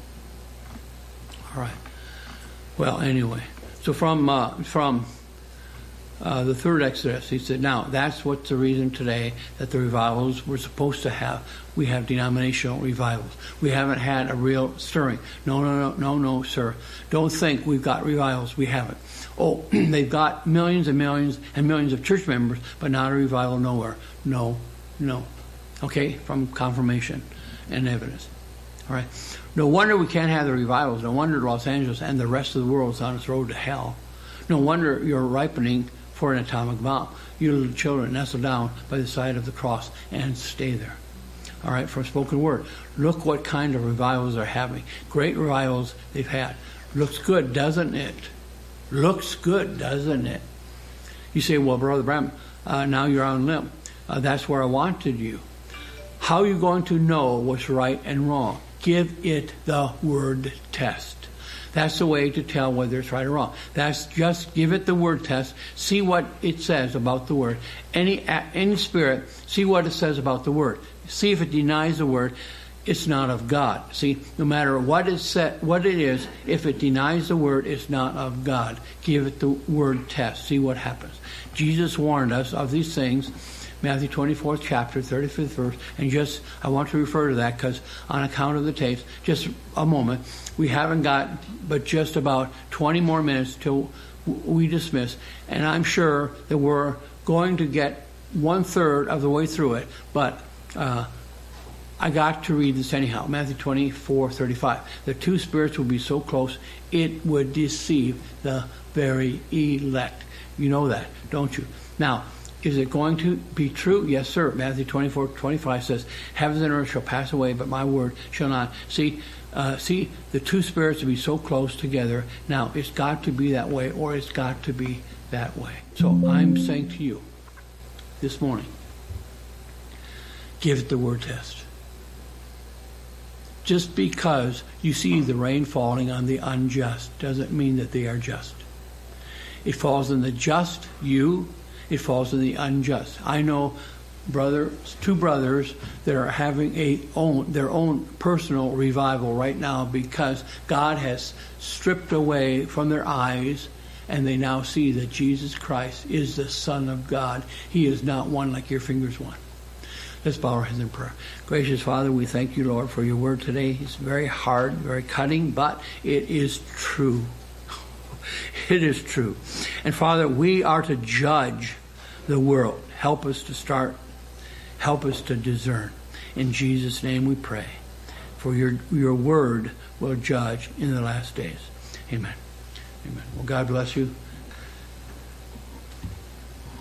All right. Well, anyway, so from uh, from uh, the third Exodus, he said, now that's what's the reason today that the revivals we're supposed to have. We have denominational revivals. We haven't had a real stirring. No, no, no, no, no, sir. Don't think we've got revivals. We haven't. Oh, they've got millions and millions and millions of church members, but not a revival nowhere. No, no. Okay, from confirmation and evidence. All right. No wonder we can't have the revivals. No wonder Los Angeles and the rest of the world is on its road to hell. No wonder you're ripening for an atomic bomb. You little children, nestle down by the side of the cross and stay there. All right, from spoken word. Look what kind of revivals they're having. Great revivals they've had. Looks good, doesn't it? Looks good, doesn't it? You say, well, Brother Branham, uh, now you're on limb. Uh, that's where I wanted you. How are you going to know what's right and wrong? Give it the word test. That's the way to tell whether it's right or wrong. That's just give it the word test. See what it says about the word. Any any spirit, see what it says about the word. See if it denies the word. It's not of God. See, no matter what it said, what it is, if it denies the word, it's not of God. Give it the word test. See what happens. Jesus warned us of these things Matthew twenty-fourth chapter, thirty-fifth verse, and just, I want to refer to that because on account of the tapes, just a moment, we haven't got but just about twenty more minutes till we dismiss, and I'm sure that we're going to get one third of the way through it, but uh, I got to read this anyhow. Matthew twenty-four thirty-five. The two spirits will be so close, it would deceive the very elect. You know that, don't you? Now, is it going to be true? Yes, sir. Matthew twenty-four twenty-five says, heavens and earth shall pass away, but my word shall not. See, uh, see, the two spirits will be so close together. Now, it's got to be that way, or it's got to be that way. So I'm saying to you this morning, give it the word test. Just because you see the rain falling on the unjust doesn't mean that they are just. It falls on the just, you. It falls on the unjust. I know brothers, two brothers that are having a own their own personal revival right now because God has stripped away from their eyes and they now see that Jesus Christ is the Son of God. He is not one like your fingers one. Let's bow our heads in prayer. Gracious Father, we thank you, Lord, for your word today. It's very hard, very cutting, but it is true. It is true. And Father, we are to judge the world. Help us to start. Help us to discern. In Jesus' name we pray. For your, your word will judge in the last days. Amen. Amen. Well, God bless you.